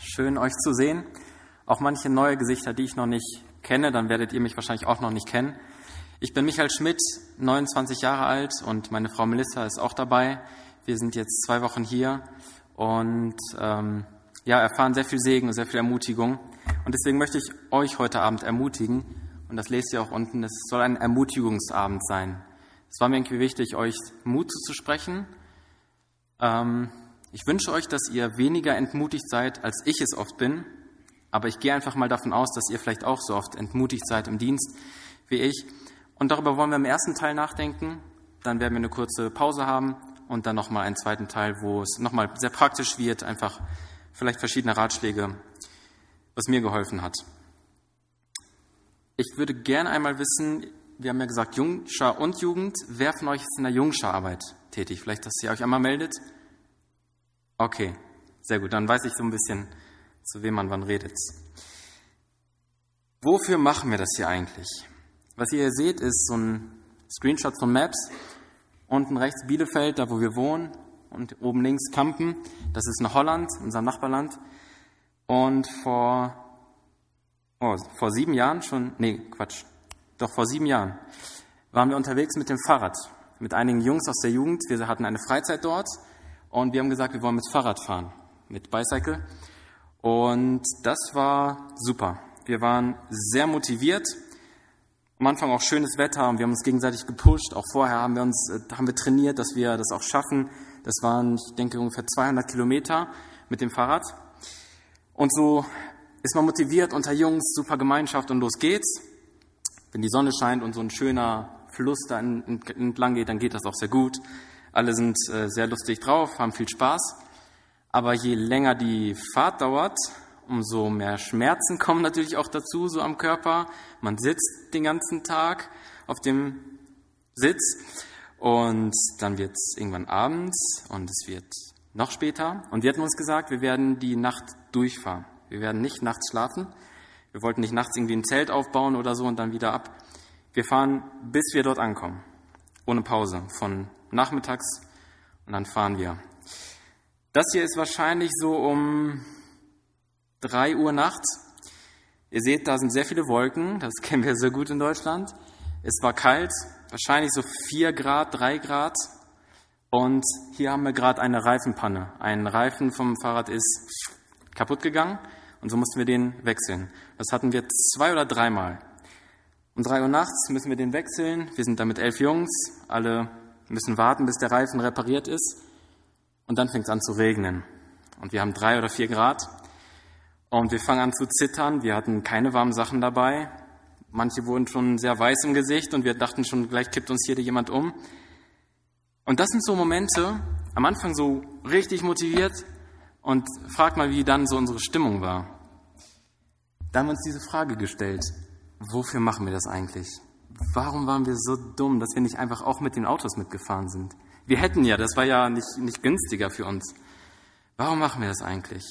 Schön, euch zu sehen. Auch manche neue Gesichter, die ich noch nicht kenne, dann werdet ihr mich wahrscheinlich auch noch nicht kennen. Ich bin Michael Schmidt, 29 Jahre alt und meine Frau Melissa ist auch dabei. Wir sind jetzt 2 Wochen hier und erfahren sehr viel Segen und sehr viel Ermutigung. Und deswegen möchte ich euch heute Abend ermutigen, und das lest ihr auch unten, es soll ein Ermutigungsabend sein. Es war mir irgendwie wichtig, euch Mut zuzusprechen. Ich wünsche euch, dass ihr weniger entmutigt seid, als ich es oft bin. Aber ich gehe einfach mal davon aus, dass ihr vielleicht auch so oft entmutigt seid im Dienst wie ich. Und darüber wollen wir im ersten Teil nachdenken. Dann werden wir eine kurze Pause haben und dann nochmal einen zweiten Teil, wo es nochmal sehr praktisch wird, einfach vielleicht verschiedene Ratschläge, was mir geholfen hat. Ich würde gerne einmal wissen, wir haben ja gesagt, Jungschar und Jugend. Wer von euch ist in der Jungschararbeit tätig? Vielleicht, dass ihr euch einmal meldet? Okay, sehr gut. Dann weiß ich so ein bisschen, zu wem man wann redet. Wofür machen wir das hier eigentlich? Was ihr hier seht, ist so ein Screenshot von Maps. Unten rechts Bielefeld, da wo wir wohnen. Und oben links Kampen. Das ist in Holland, unser Nachbarland. Und vor 7 Jahren vor 7 Jahren waren wir unterwegs mit dem Fahrrad. Mit einigen Jungs aus der Jugend. Wir hatten eine Freizeit dort. Und wir haben gesagt, wir wollen mit Fahrrad fahren. Mit Bicycle. Und das war super. Wir waren sehr motiviert. Am Anfang auch schönes Wetter und wir haben uns gegenseitig gepusht. Auch vorher haben wir trainiert, dass wir das auch schaffen. Das waren, ich denke, ungefähr 200 Kilometer mit dem Fahrrad. Und so ist man motiviert unter Jungs, super Gemeinschaft und los geht's. Wenn die Sonne scheint und so ein schöner Fluss da entlang geht, dann geht das auch sehr gut. Alle sind sehr lustig drauf, haben viel Spaß. Aber je länger die Fahrt dauert, umso mehr Schmerzen kommen natürlich auch dazu, so am Körper. Man sitzt den ganzen Tag auf dem Sitz und dann wird es irgendwann abends und es wird noch später. Und wir hatten uns gesagt, wir werden die Nacht durchfahren. Wir werden nicht nachts schlafen. Wir wollten nicht nachts irgendwie ein Zelt aufbauen oder so und dann wieder ab. Wir fahren, bis wir dort ankommen. Ohne Pause. Von nachmittags und dann fahren wir. Das hier ist wahrscheinlich so um 3 Uhr nachts. Ihr seht, da sind sehr viele Wolken. Das kennen wir sehr gut in Deutschland. Es war kalt, wahrscheinlich so 4 Grad, 3 Grad. Und hier haben wir gerade eine Reifenpanne. Ein Reifen vom Fahrrad ist kaputt gegangen und so mussten wir den wechseln. Das hatten wir 2 oder 3 Mal. Um 3 Uhr nachts müssen wir den wechseln. Wir sind da mit 11 Jungs. Alle müssen warten, bis der Reifen repariert ist. Und dann fängt es an zu regnen. Und wir haben 3 oder 4 Grad. Und wir fangen an zu zittern. Wir hatten keine warmen Sachen dabei. Manche wurden schon sehr weiß im Gesicht und wir dachten schon, gleich kippt uns hier jemand um. Und das sind so Momente, am Anfang so richtig motiviert. Und frag mal, wie dann so unsere Stimmung war. Da haben wir uns diese Frage gestellt. Wofür machen wir das eigentlich? Warum waren wir so dumm, dass wir nicht einfach auch mit den Autos mitgefahren sind? Wir hätten ja, das war ja nicht günstiger für uns. Warum machen wir das eigentlich?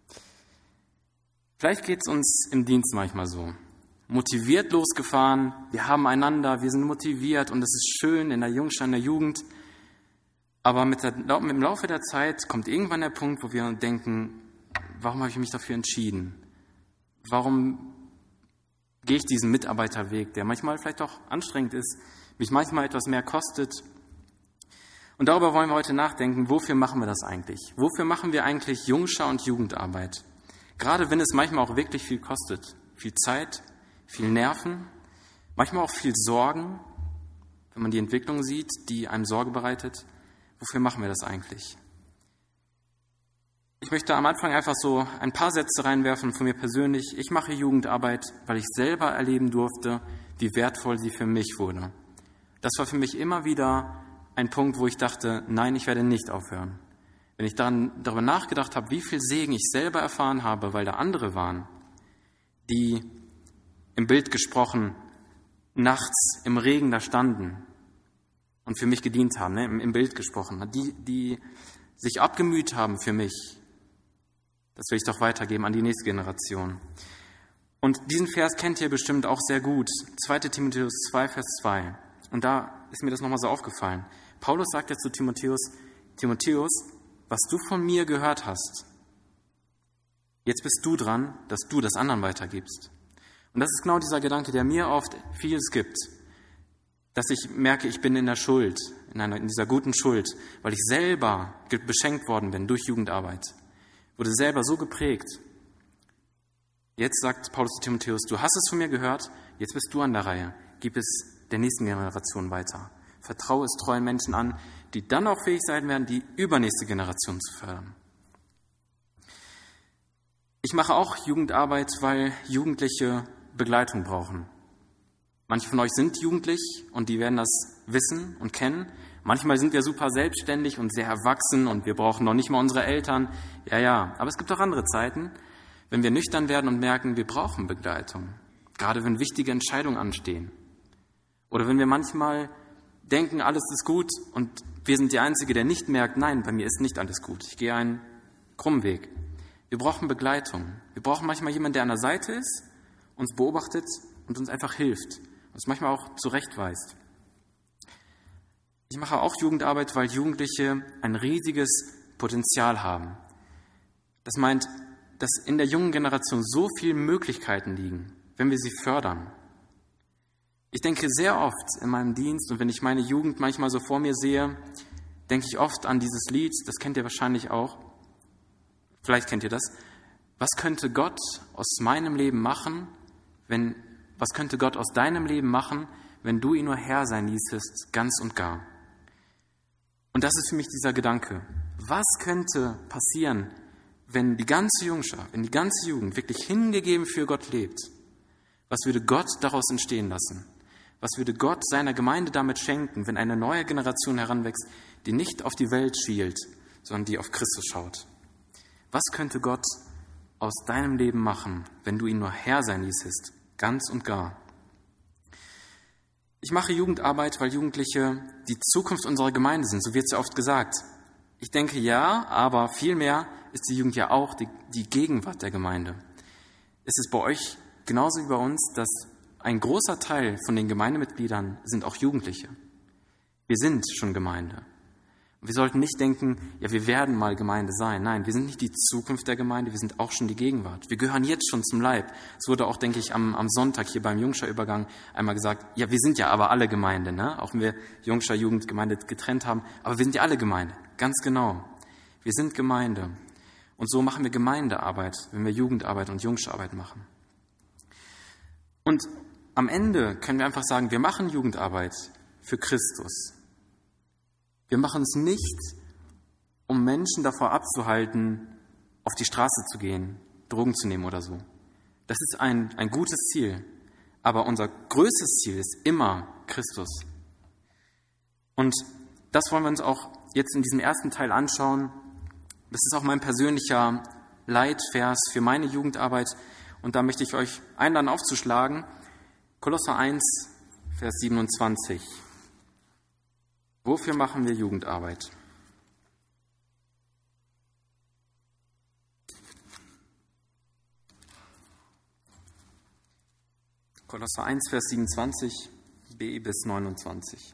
Vielleicht geht es uns im Dienst manchmal so. Motiviert losgefahren, wir haben einander, wir sind motiviert und es ist schön in der Jungschar, in der Jugend. Aber im Laufe der Zeit kommt irgendwann der Punkt, wo wir denken, warum habe ich mich dafür entschieden? Warum gehe ich diesen Mitarbeiterweg, der manchmal vielleicht auch anstrengend ist, mich manchmal etwas mehr kostet? Und darüber wollen wir heute nachdenken, wofür machen wir das eigentlich? Wofür machen wir eigentlich Jungschar und Jugendarbeit? Gerade wenn es manchmal auch wirklich viel kostet. Viel Zeit, viel Nerven, manchmal auch viel Sorgen, wenn man die Entwicklung sieht, die einem Sorge bereitet. Wofür machen wir das eigentlich? Ich möchte am Anfang einfach so ein paar Sätze reinwerfen von mir persönlich. Ich mache Jugendarbeit, weil ich selber erleben durfte, wie wertvoll sie für mich wurde. Das war für mich immer wieder ein Punkt, wo ich dachte, nein, ich werde nicht aufhören. Wenn ich darüber nachgedacht habe, wie viel Segen ich selber erfahren habe, weil da andere waren, die im Bild gesprochen nachts im Regen da standen und für mich gedient haben, im Bild gesprochen, die sich abgemüht haben für mich. Das will ich doch weitergeben an die nächste Generation. Und diesen Vers kennt ihr bestimmt auch sehr gut. 2. Timotheus 2, Vers 2. Und da ist mir das nochmal so aufgefallen. Paulus sagt ja zu Timotheus, was du von mir gehört hast, Jetzt bist du dran, dass du das anderen weitergibst. Und das ist genau dieser Gedanke, der mir oft vieles gibt. Dass ich merke, ich bin in der Schuld, in dieser guten Schuld, weil ich selber beschenkt worden bin durch Jugendarbeit. Wurde selber so geprägt. Jetzt sagt Paulus zu Timotheus, du hast es von mir gehört, jetzt bist du an der Reihe. Gib es der nächsten Generation weiter. Vertraue es treuen Menschen an, die dann auch fähig sein werden, die übernächste Generation zu fördern. Ich mache auch Jugendarbeit, weil Jugendliche Begleitung brauchen. Manche von euch sind jugendlich und die werden das wissen und kennen. Manchmal sind wir super selbstständig und sehr erwachsen und wir brauchen noch nicht mal unsere Eltern. Ja, aber es gibt auch andere Zeiten, wenn wir nüchtern werden und merken, wir brauchen Begleitung. Gerade wenn wichtige Entscheidungen anstehen. Oder wenn wir manchmal denken, alles ist gut und wir sind die Einzige, der nicht merkt, nein, bei mir ist nicht alles gut. Ich gehe einen krummen Weg. Wir brauchen Begleitung. Wir brauchen manchmal jemanden, der an der Seite ist, uns beobachtet und uns einfach hilft. Uns manchmal auch zurechtweist. Ich mache auch Jugendarbeit, weil Jugendliche ein riesiges Potenzial haben. Das meint, dass in der jungen Generation so viele Möglichkeiten liegen, wenn wir sie fördern. Ich denke sehr oft in meinem Dienst und wenn ich meine Jugend manchmal so vor mir sehe, denke ich oft an dieses Lied, das kennt ihr wahrscheinlich auch. Vielleicht kennt ihr das. Was könnte Gott aus meinem Leben machen, was könnte Gott aus deinem Leben machen, wenn du ihn nur Herr sein ließest, ganz und gar? Und das ist für mich dieser Gedanke. Was könnte passieren, wenn die ganze Jungschaft, wenn die ganze Jugend wirklich hingegeben für Gott lebt? Was würde Gott daraus entstehen lassen? Was würde Gott seiner Gemeinde damit schenken, wenn eine neue Generation heranwächst, die nicht auf die Welt schielt, sondern die auf Christus schaut? Was könnte Gott aus deinem Leben machen, wenn du ihn nur Herr sein ließest, ganz und gar? Ich mache Jugendarbeit, weil Jugendliche die Zukunft unserer Gemeinde sind, so wird es ja oft gesagt. Ich denke ja, aber vielmehr ist die Jugend ja auch die Gegenwart der Gemeinde. Es ist bei euch genauso wie bei uns, dass ein großer Teil von den Gemeindemitgliedern sind auch Jugendliche. Wir sind schon Gemeinde. Wir sollten nicht denken, ja, wir werden mal Gemeinde sein. Nein, wir sind nicht die Zukunft der Gemeinde, wir sind auch schon die Gegenwart. Wir gehören jetzt schon zum Leib. Es wurde auch, denke ich, am Sonntag hier beim Jungschar-Übergang einmal gesagt, ja, wir sind ja aber alle Gemeinde, ne? Auch wenn wir Jungschar, Jugendgemeinde getrennt haben, aber wir sind ja alle Gemeinde. Ganz genau. Wir sind Gemeinde. Und so machen wir Gemeindearbeit, wenn wir Jugendarbeit und Jungschararbeit machen. Und am Ende können wir einfach sagen, wir machen Jugendarbeit für Christus. Wir machen es nicht, um Menschen davor abzuhalten, auf die Straße zu gehen, Drogen zu nehmen oder so. Das ist ein gutes Ziel. Aber unser größtes Ziel ist immer Christus. Und das wollen wir uns auch jetzt in diesem ersten Teil anschauen. Das ist auch mein persönlicher Leitvers für meine Jugendarbeit. Und da möchte ich euch einladen aufzuschlagen. Kolosser 1, Vers 27. Wofür machen wir Jugendarbeit? Kolosser 1, Vers 27, b bis 29.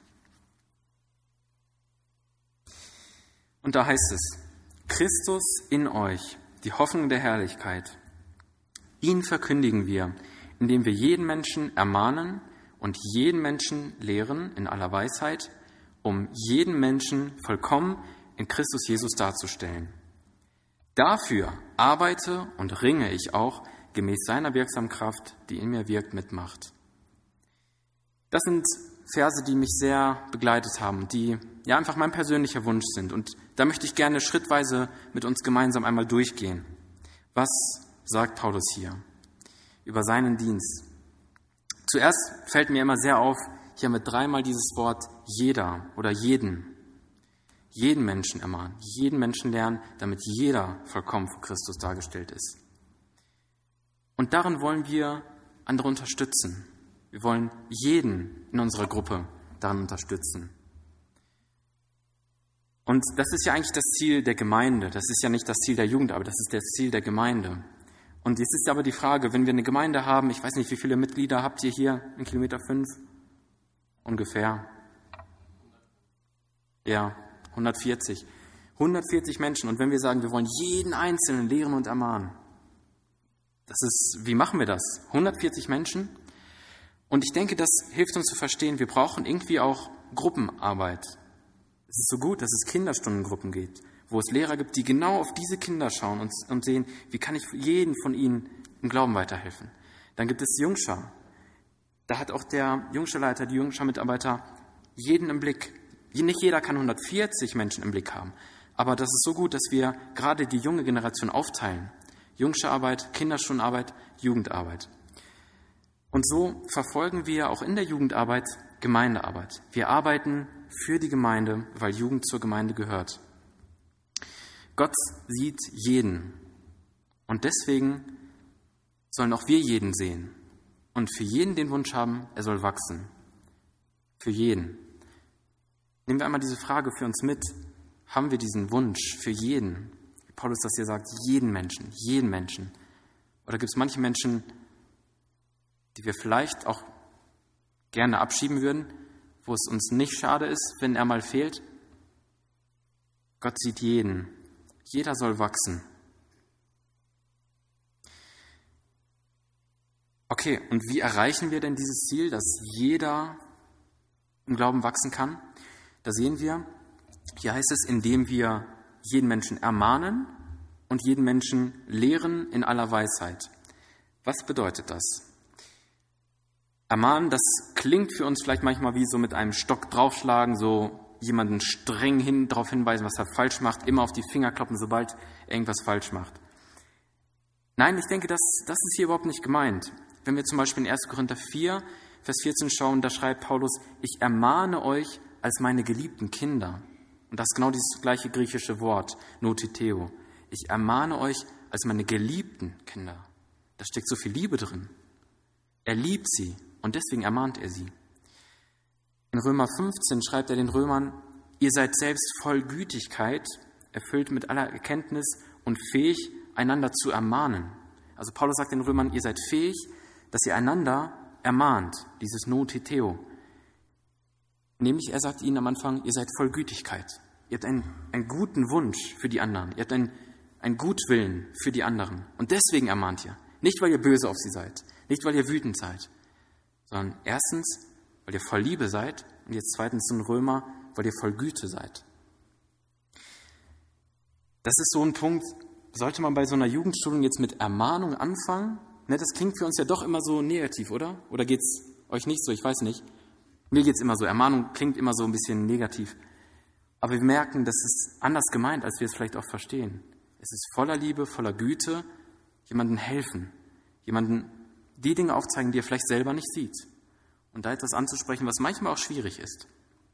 Und da heißt es, Christus in euch, die Hoffnung der Herrlichkeit. Ihn verkündigen wir, indem wir jeden Menschen ermahnen und jeden Menschen lehren in aller Weisheit, um jeden Menschen vollkommen in Christus Jesus darzustellen. Dafür arbeite und ringe ich auch gemäß seiner wirksamen Kraft, die in mir wirkt, mit Macht. Das sind Verse, die mich sehr begleitet haben, die ja einfach mein persönlicher Wunsch sind. Und da möchte ich gerne schrittweise mit uns gemeinsam einmal durchgehen. Was sagt Paulus hier über seinen Dienst? Zuerst fällt mir immer sehr auf, hier mit dreimal dieses Wort jeder oder jeden. Jeden Menschen ermahnen, jeden Menschen lernen, damit jeder vollkommen vor Christus dargestellt ist. Und darin wollen wir andere unterstützen. Wir wollen jeden in unserer Gruppe daran unterstützen. Und das ist ja eigentlich das Ziel der Gemeinde. Das ist ja nicht das Ziel der Jugend, aber das ist das Ziel der Gemeinde. Und jetzt ist aber die Frage, wenn wir eine Gemeinde haben, ich weiß nicht, wie viele Mitglieder habt ihr hier in Kilometer 5? Ungefähr. Ja, 140. 140 Menschen. Und wenn wir sagen, wir wollen jeden Einzelnen lehren und ermahnen, Wie machen wir das? 140 Menschen? Und ich denke, das hilft uns zu verstehen, wir brauchen irgendwie auch Gruppenarbeit. Es ist so gut, dass es Kinderstundengruppen gibt, wo es Lehrer gibt, die genau auf diese Kinder schauen und sehen, wie kann ich jeden von ihnen im Glauben weiterhelfen. Dann gibt es Jungschar. Da hat auch der Jungscharleiter, die Jungschar-Mitarbeiter jeden im Blick. Nicht jeder kann 140 Menschen im Blick haben, aber das ist so gut, dass wir gerade die junge Generation aufteilen. Jungschararbeit, Kinderstundenarbeit, Jugendarbeit. Und so verfolgen wir auch in der Jugendarbeit Gemeindearbeit. Wir arbeiten für die Gemeinde, weil Jugend zur Gemeinde gehört. Gott sieht jeden und deswegen sollen auch wir jeden sehen und für jeden den Wunsch haben, er soll wachsen. Für jeden. Nehmen wir einmal diese Frage für uns mit. Haben wir diesen Wunsch für jeden? Wie Paulus das hier sagt, jeden Menschen, jeden Menschen. Oder gibt es manche Menschen, die wir vielleicht auch gerne abschieben würden, wo es uns nicht schade ist, wenn er mal fehlt? Gott sieht jeden. Jeder soll wachsen. Okay, und wie erreichen wir denn dieses Ziel, dass jeder im Glauben wachsen kann? Da sehen wir, hier heißt es, indem wir jeden Menschen ermahnen und jeden Menschen lehren in aller Weisheit. Was bedeutet das? Ermahnen, das klingt für uns vielleicht manchmal wie so mit einem Stock draufschlagen, so jemanden streng darauf hinweisen, was er falsch macht, immer auf die Finger kloppen, sobald er irgendwas falsch macht. Nein, ich denke, das ist hier überhaupt nicht gemeint. Wenn wir zum Beispiel in 1. Korinther 4, Vers 14 schauen, da schreibt Paulus, ich ermahne euch als meine geliebten Kinder. Und das ist genau dieses gleiche griechische Wort, notitheo. Ich ermahne euch als meine geliebten Kinder. Da steckt so viel Liebe drin. Er liebt sie und deswegen ermahnt er sie. In Römer 15 schreibt er den Römern, ihr seid selbst voll Gütigkeit, erfüllt mit aller Erkenntnis und fähig, einander zu ermahnen. Also Paulus sagt den Römern, ihr seid fähig, dass ihr einander ermahnt, dieses notitheo. Nämlich, er sagt ihnen am Anfang, ihr seid voll Gütigkeit. Ihr habt einen guten Wunsch für die anderen. Ihr habt einen Gutwillen für die anderen. Und deswegen ermahnt ihr. Nicht, weil ihr böse auf sie seid. Nicht, weil ihr wütend seid. Sondern erstens, weil ihr voll Liebe seid. Und jetzt zweitens in Römer, weil ihr voll Güte seid. Das ist so ein Punkt, sollte man bei so einer Jugendschulung jetzt mit Ermahnung anfangen? Ne, das klingt für uns ja doch immer so negativ, oder? Oder geht es euch nicht so? Ich weiß nicht. Mir geht es immer so. Ermahnung klingt immer so ein bisschen negativ. Aber wir merken, das ist anders gemeint, als wir es vielleicht auch verstehen. Es ist voller Liebe, voller Güte, jemandem helfen, jemandem die Dinge aufzeigen, die er vielleicht selber nicht sieht. Und da etwas anzusprechen, was manchmal auch schwierig ist.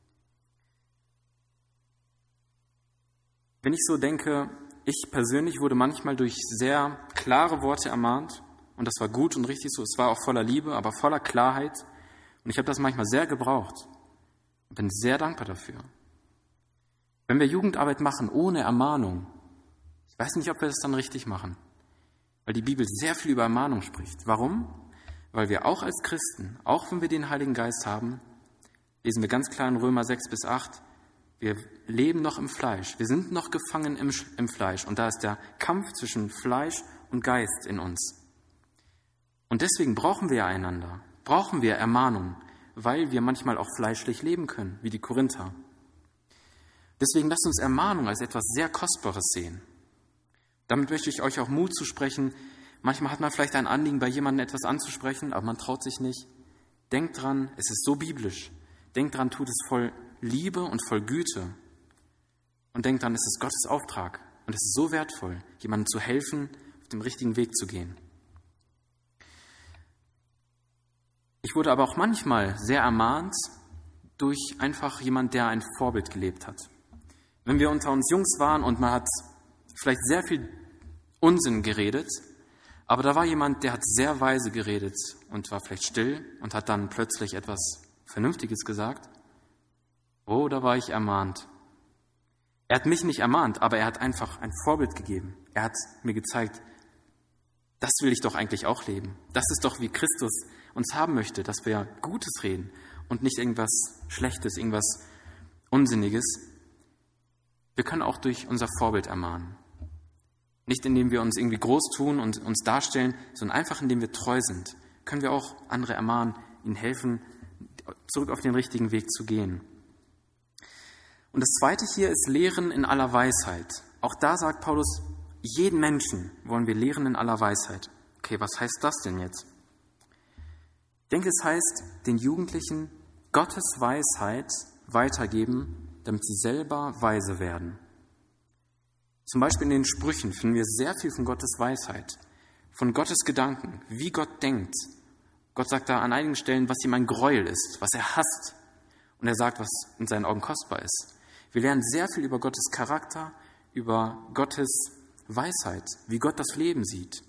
Wenn ich so denke, ich persönlich wurde manchmal durch sehr klare Worte ermahnt. Und das war gut und richtig so. Es war auch voller Liebe, aber voller Klarheit. Und ich habe das manchmal sehr gebraucht. Und bin sehr dankbar dafür. Wenn wir Jugendarbeit machen ohne Ermahnung, ich weiß nicht, ob wir das dann richtig machen. Weil die Bibel sehr viel über Ermahnung spricht. Warum? Weil wir auch als Christen, auch wenn wir den Heiligen Geist haben, lesen wir ganz klar in Römer 6 bis 8, wir leben noch im Fleisch. Wir sind noch gefangen im Fleisch. Und da ist der Kampf zwischen Fleisch und Geist in uns. Und deswegen brauchen wir einander, brauchen wir Ermahnung, weil wir manchmal auch fleischlich leben können, wie die Korinther. Deswegen lasst uns Ermahnung als etwas sehr Kostbares sehen. Damit möchte ich euch auch Mut zusprechen. Manchmal hat man vielleicht ein Anliegen, bei jemandem etwas anzusprechen, aber man traut sich nicht. Denkt dran, es ist so biblisch. Denkt dran, tut es voll Liebe und voll Güte. Und denkt dran, es ist Gottes Auftrag. Und es ist so wertvoll, jemandem zu helfen, auf dem richtigen Weg zu gehen. Ich wurde aber auch manchmal sehr ermahnt durch einfach jemand, der ein Vorbild gelebt hat. Wenn wir unter uns Jungs waren und man hat vielleicht sehr viel Unsinn geredet, aber da war jemand, der hat sehr weise geredet und war vielleicht still und hat dann plötzlich etwas Vernünftiges gesagt. Oh, da war ich ermahnt. Er hat mich nicht ermahnt, aber er hat einfach ein Vorbild gegeben. Er hat mir gezeigt, das will ich doch eigentlich auch leben. Das ist doch, wie Christus uns haben möchte, dass wir Gutes reden und nicht irgendwas Schlechtes, irgendwas Unsinniges. Wir können auch durch unser Vorbild ermahnen. Nicht indem wir uns irgendwie groß tun und uns darstellen, sondern einfach indem wir treu sind, können wir auch andere ermahnen, ihnen helfen, zurück auf den richtigen Weg zu gehen. Und das Zweite hier ist Lehren in aller Weisheit. Auch da sagt Paulus, jeden Menschen wollen wir lehren in aller Weisheit. Okay, was heißt das denn jetzt? Ich denke, es heißt, den Jugendlichen Gottes Weisheit weitergeben, damit sie selber weise werden. Zum Beispiel in den Sprüchen finden wir sehr viel von Gottes Weisheit, von Gottes Gedanken, wie Gott denkt. Gott sagt da an einigen Stellen, was ihm ein Gräuel ist, was er hasst. Und er sagt, was in seinen Augen kostbar ist. Wir lernen sehr viel über Gottes Charakter, über Gottes Weisheit, wie Gott das Leben sieht.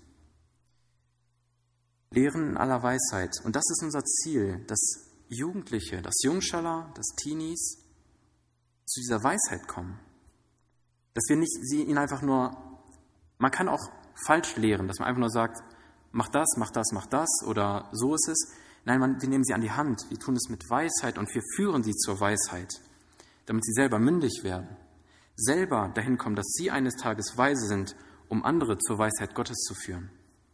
Lehren in aller Weisheit. Und das ist unser Ziel, dass Jugendliche, dass Jungschaller, dass Teenies zu dieser Weisheit kommen. Dass wir nicht ihnen einfach nur, man kann auch falsch lehren, dass man einfach nur sagt, mach das, mach das, mach das oder so ist es. Nein, wir nehmen sie an die Hand, wir tun es mit Weisheit und wir führen sie zur Weisheit, damit sie selber mündig werden, selber dahin kommen, dass sie eines Tages weise sind, um andere zur Weisheit Gottes zu führen.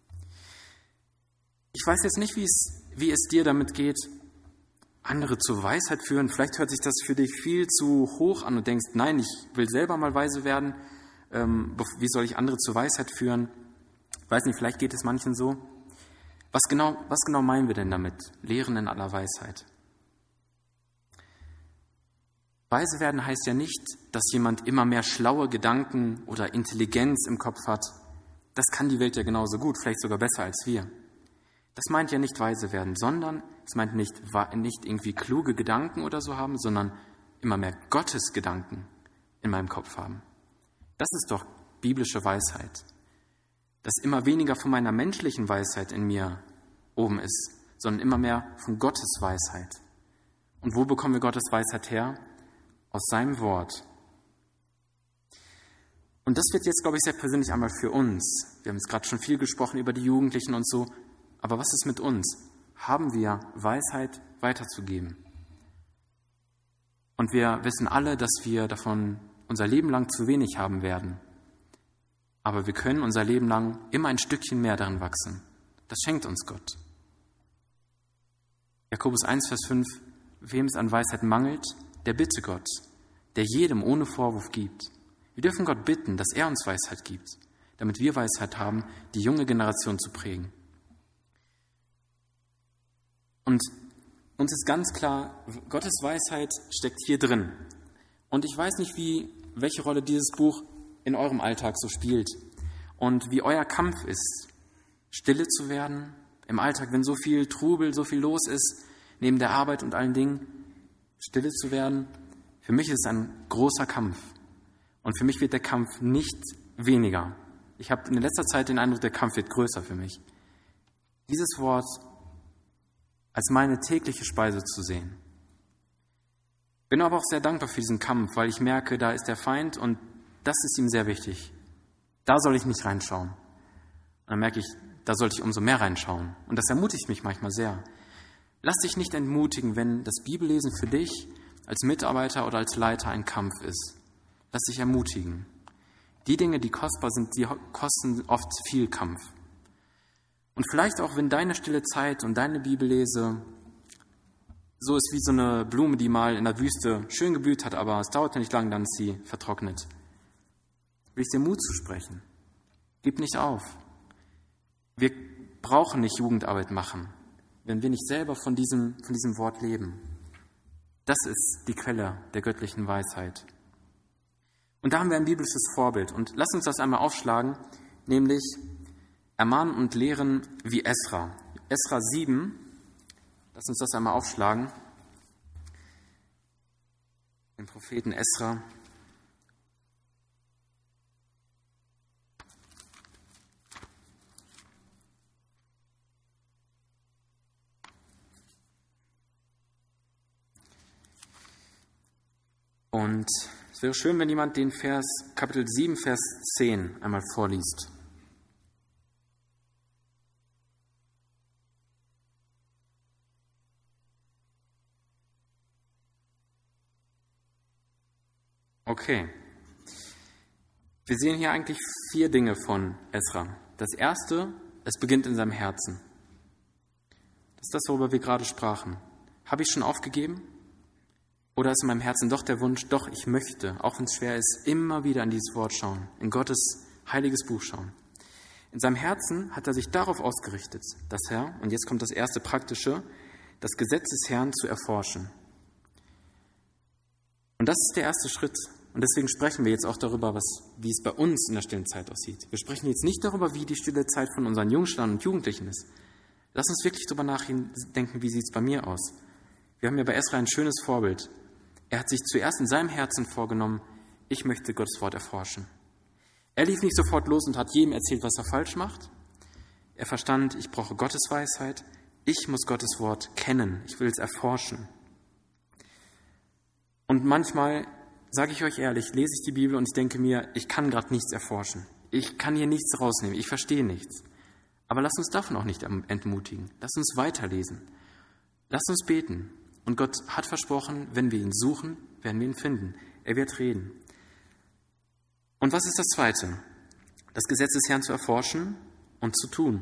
Ich weiß jetzt nicht, wie es dir damit geht, andere zur Weisheit führen. Vielleicht hört sich das für dich viel zu hoch an und denkst, nein, ich will selber mal weise werden. Wie soll ich andere zur Weisheit führen? Ich weiß nicht, vielleicht geht es manchen so. Was genau meinen wir denn damit? Lehren in aller Weisheit. Weise werden heißt ja nicht, dass jemand immer mehr schlaue Gedanken oder Intelligenz im Kopf hat. Das kann die Welt ja genauso gut, vielleicht sogar besser als wir. Das meint ja nicht weise werden, sondern es meint nicht irgendwie kluge Gedanken oder so haben, sondern immer mehr Gottes Gedanken in meinem Kopf haben. Das ist doch biblische Weisheit. Dass immer weniger von meiner menschlichen Weisheit in mir oben ist, sondern immer mehr von Gottes Weisheit. Und wo bekommen wir Gottes Weisheit her? Aus seinem Wort. Und das wird jetzt, glaube ich, sehr persönlich einmal für uns. Wir haben jetzt gerade schon viel gesprochen über die Jugendlichen und so. Aber was ist mit uns? Haben wir Weisheit weiterzugeben? Und wir wissen alle, dass wir davon unser Leben lang zu wenig haben werden. Aber wir können unser Leben lang immer ein Stückchen mehr darin wachsen. Das schenkt uns Gott. Jakobus 1, Vers 5, wem es an Weisheit mangelt, der bitte Gott, der jedem ohne Vorwurf gibt. Wir dürfen Gott bitten, dass er uns Weisheit gibt, damit wir Weisheit haben, die junge Generation zu prägen. Und uns ist ganz klar, Gottes Weisheit steckt hier drin. Und ich weiß nicht, welche Rolle dieses Buch in eurem Alltag so spielt und wie euer Kampf ist, stille zu werden im Alltag, wenn so viel Trubel, so viel los ist, neben der Arbeit und allen Dingen, stille zu werden. Für mich ist es ein großer Kampf. Und für mich wird der Kampf nicht weniger. Ich habe in letzter Zeit den Eindruck, der Kampf wird größer für mich. Dieses Wort als meine tägliche Speise zu sehen. Bin aber auch sehr dankbar für diesen Kampf, weil ich merke, da ist der Feind und das ist ihm sehr wichtig. Da soll ich nicht reinschauen. Und dann merke ich, da sollte ich umso mehr reinschauen. Und das ermutigt mich manchmal sehr. Lass dich nicht entmutigen, wenn das Bibellesen für dich als Mitarbeiter oder als Leiter ein Kampf ist. Lass dich ermutigen. Die Dinge, die kostbar sind, die kosten oft viel Kampf. Und vielleicht auch, wenn deine stille Zeit und deine Bibellese so ist wie so eine Blume, die mal in der Wüste schön geblüht hat, aber es dauert nicht lang, dann ist sie vertrocknet. Will ich dir Mut zu sprechen. Gib nicht auf. Wir brauchen nicht Jugendarbeit machen, wenn wir nicht selber von diesem Wort leben. Das ist die Quelle der göttlichen Weisheit. Und da haben wir ein biblisches Vorbild. Und lass uns das einmal aufschlagen, nämlich ermahnen und lehren wie Esra. Esra 7, lass uns das einmal aufschlagen. Den Propheten Esra. Und es wäre schön, wenn jemand den Kapitel 7, Vers 10 einmal vorliest. Okay. Wir sehen hier eigentlich 4 Dinge von Esra. Das erste, es beginnt in seinem Herzen. Das ist das, worüber wir gerade sprachen. Habe ich schon aufgegeben? Oder ist in meinem Herzen doch der Wunsch, doch, ich möchte, auch wenn es schwer ist, immer wieder in dieses Wort schauen, in Gottes heiliges Buch schauen. In seinem Herzen hat er sich darauf ausgerichtet, das Herr, und jetzt kommt das erste Praktische, das Gesetz des Herrn zu erforschen. Und das ist der erste Schritt. Und deswegen sprechen wir jetzt auch darüber, wie es bei uns in der stillen Zeit aussieht. Wir sprechen jetzt nicht darüber, wie die stille Zeit von unseren Jungstern und Jugendlichen ist. Lass uns wirklich darüber nachdenken, wie sieht es bei mir aus. Wir haben ja bei Esra ein schönes Vorbild. Er hat sich zuerst in seinem Herzen vorgenommen, ich möchte Gottes Wort erforschen. Er lief nicht sofort los und hat jedem erzählt, was er falsch macht. Er verstand, ich brauche Gottes Weisheit, ich muss Gottes Wort kennen, ich will es erforschen. Und manchmal, sage ich euch ehrlich, lese ich die Bibel und ich denke mir, ich kann gerade nichts erforschen. Ich kann hier nichts rausnehmen, ich verstehe nichts. Aber lasst uns davon auch nicht entmutigen. Lasst uns weiterlesen. Lasst uns beten. Und Gott hat versprochen, wenn wir ihn suchen, werden wir ihn finden. Er wird reden. Und was ist das Zweite? Das Gesetz des Herrn zu erforschen und zu tun.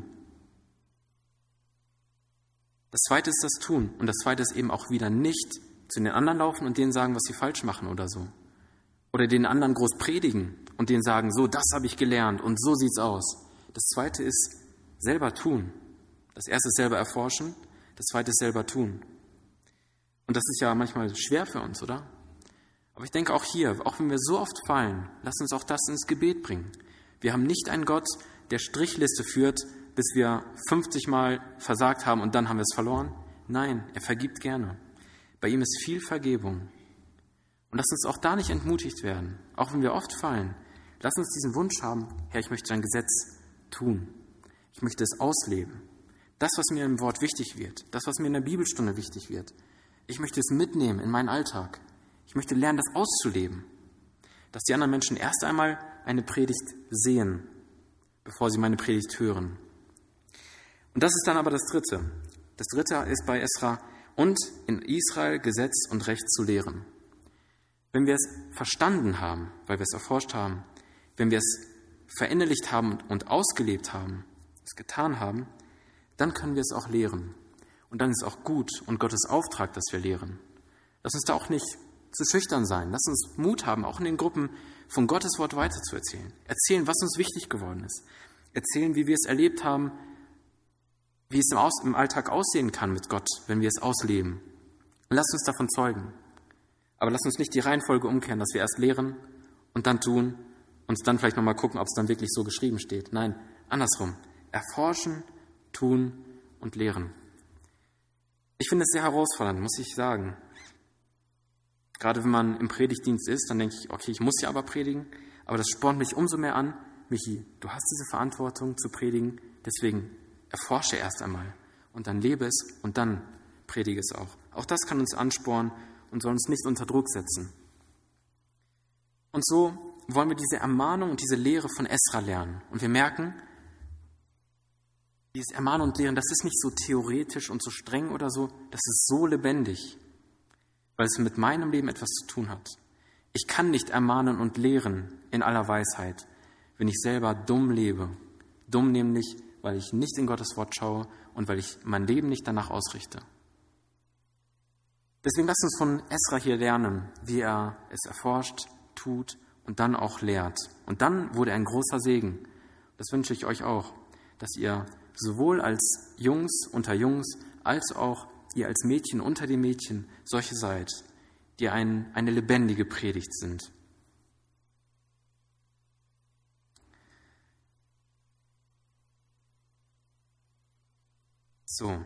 Das Zweite ist das Tun. Und das Zweite ist eben auch wieder nicht zu den anderen laufen und denen sagen, was sie falsch machen oder so. Oder den anderen groß predigen und denen sagen, so, das habe ich gelernt und so sieht's aus. Das Zweite ist selber tun. Das Erste ist selber erforschen, das Zweite ist selber tun. Und das ist ja manchmal schwer für uns, oder? Aber ich denke auch hier, auch wenn wir so oft fallen, lasst uns auch das ins Gebet bringen. Wir haben nicht einen Gott, der Strichliste führt, bis wir 50 Mal versagt haben und dann haben wir es verloren. Nein, er vergibt gerne. Bei ihm ist viel Vergebung. Und lasst uns auch da nicht entmutigt werden, auch wenn wir oft fallen. Lasst uns diesen Wunsch haben, Herr, ich möchte dein Gesetz tun. Ich möchte es ausleben. Das, was mir im Wort wichtig wird, das, was mir in der Bibelstunde wichtig wird. Ich möchte es mitnehmen in meinen Alltag. Ich möchte lernen, das auszuleben. Dass die anderen Menschen erst einmal eine Predigt sehen, bevor sie meine Predigt hören. Und das ist dann aber das Dritte. Das Dritte ist bei Esra, und in Israel Gesetz und Recht zu lehren. Wenn wir es verstanden haben, weil wir es erforscht haben, wenn wir es verinnerlicht haben und ausgelebt haben, es getan haben, dann können wir es auch lehren. Und dann ist es auch gut und Gottes Auftrag, dass wir lehren. Lass uns da auch nicht zu schüchtern sein. Lass uns Mut haben, auch in den Gruppen von Gottes Wort weiterzuerzählen. Erzählen, was uns wichtig geworden ist. Erzählen, wie wir es erlebt haben, wie es im Alltag aussehen kann mit Gott, wenn wir es ausleben. Lasst uns davon zeugen. Aber lasst uns nicht die Reihenfolge umkehren, dass wir erst lehren und dann tun und dann vielleicht nochmal gucken, ob es dann wirklich so geschrieben steht. Nein, andersrum. Erforschen, tun und lehren. Ich finde es sehr herausfordernd, muss ich sagen. Gerade wenn man im Predigtdienst ist, dann denke ich, okay, ich muss ja aber predigen, aber das spornt mich umso mehr an. Michi, du hast diese Verantwortung zu predigen, deswegen erforsche erst einmal und dann lebe es und dann predige es auch. Auch das kann uns anspornen und soll uns nicht unter Druck setzen. Und so wollen wir diese Ermahnung und diese Lehre von Esra lernen. Und wir merken, dieses Ermahnen und Lehren, das ist nicht so theoretisch und so streng oder so, das ist so lebendig, weil es mit meinem Leben etwas zu tun hat. Ich kann nicht ermahnen und lehren in aller Weisheit, wenn ich selber dumm lebe. Dumm nämlich, weil ich nicht in Gottes Wort schaue und weil ich mein Leben nicht danach ausrichte. Deswegen lasst uns von Esra hier lernen, wie er es erforscht, tut und dann auch lehrt. Und dann wurde er ein großer Segen. Das wünsche ich euch auch, dass ihr sowohl als Jungs unter Jungs, als auch ihr als Mädchen unter den Mädchen solche seid, die eine lebendige Predigt sind. So,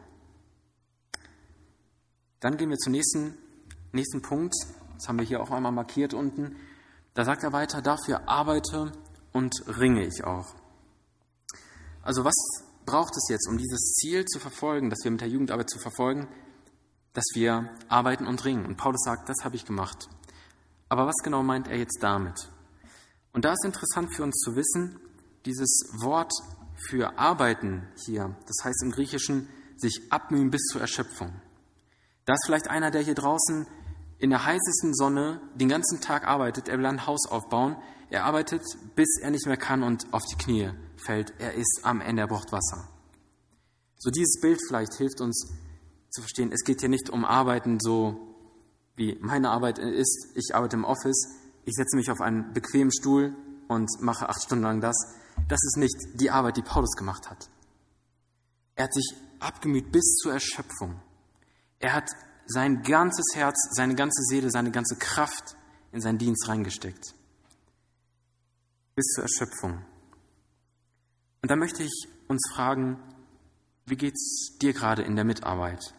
dann gehen wir zum nächsten Punkt. Das haben wir hier auch einmal markiert unten. Da sagt er weiter, dafür arbeite und ringe ich auch. Also was braucht es jetzt, um dieses Ziel zu verfolgen, das wir mit der Jugendarbeit zu verfolgen, dass wir arbeiten und ringen? Und Paulus sagt, das habe ich gemacht. Aber was genau meint er jetzt damit? Und da ist interessant für uns zu wissen, dieses Wort für arbeiten hier, das heißt im Griechischen, sich abmühen bis zur Erschöpfung. Da ist vielleicht einer, der hier draußen in der heißesten Sonne den ganzen Tag arbeitet, er will ein Haus aufbauen, er arbeitet, bis er nicht mehr kann und auf die Knie fällt. Er ist am Ende, er braucht Wasser. So dieses Bild vielleicht hilft uns zu verstehen, es geht hier nicht um Arbeiten so, wie meine Arbeit ist. Ich arbeite im Office, ich setze mich auf einen bequemen Stuhl und mache 8 Stunden lang das. Das ist nicht die Arbeit, die Paulus gemacht hat. Er hat sich abgemüht bis zur Erschöpfung. Er hat sein ganzes Herz, seine ganze Seele, seine ganze Kraft in seinen Dienst reingesteckt. Bis zur Erschöpfung. Und da möchte ich uns fragen, wie geht's dir gerade in der Mitarbeit?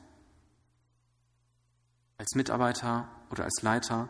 Als Mitarbeiter oder als Leiter?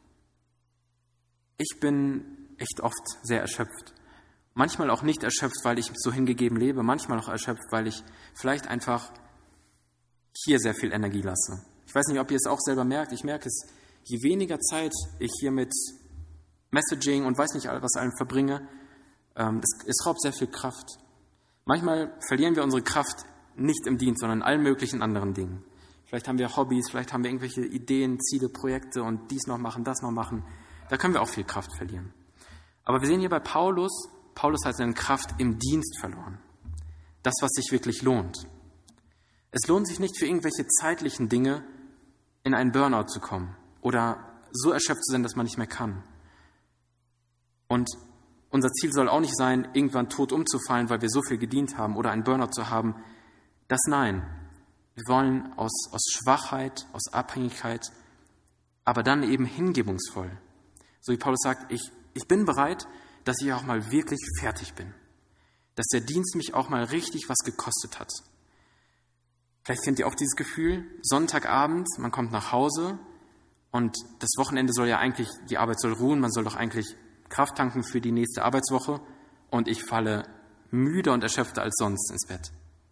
Ich bin echt oft sehr erschöpft. Manchmal auch nicht erschöpft, weil ich so hingegeben lebe, manchmal auch erschöpft, weil ich vielleicht einfach hier sehr viel Energie lasse. Ich weiß nicht, ob ihr es auch selber merkt. Ich merke es, je weniger Zeit ich hier mit Messaging und weiß nicht, was allem verbringe, es raubt sehr viel Kraft. Manchmal verlieren wir unsere Kraft nicht im Dienst, sondern in allen möglichen anderen Dingen. Vielleicht haben wir Hobbys, vielleicht haben wir irgendwelche Ideen, Ziele, Projekte und dies noch machen, das noch machen. Da können wir auch viel Kraft verlieren. Aber wir sehen hier bei Paulus hat seine Kraft im Dienst verloren. Das, was sich wirklich lohnt. Es lohnt sich nicht für irgendwelche zeitlichen Dinge in einen Burnout zu kommen oder so erschöpft zu sein, dass man nicht mehr kann. Und unser Ziel soll auch nicht sein, irgendwann tot umzufallen, weil wir so viel gedient haben oder einen Burnout zu haben. Das nein. Wir wollen aus Schwachheit, aus Abhängigkeit, aber dann eben hingebungsvoll. So wie Paulus sagt, ich bin bereit, dass ich auch mal wirklich fertig bin. Dass der Dienst mich auch mal richtig was gekostet hat. Vielleicht kennt ihr auch dieses Gefühl, Sonntagabend, man kommt nach Hause und das Wochenende soll ja eigentlich, die Arbeit soll ruhen, man soll doch eigentlich Kraft tanken für die nächste Arbeitswoche und ich falle müder und erschöpfter als sonst ins Bett.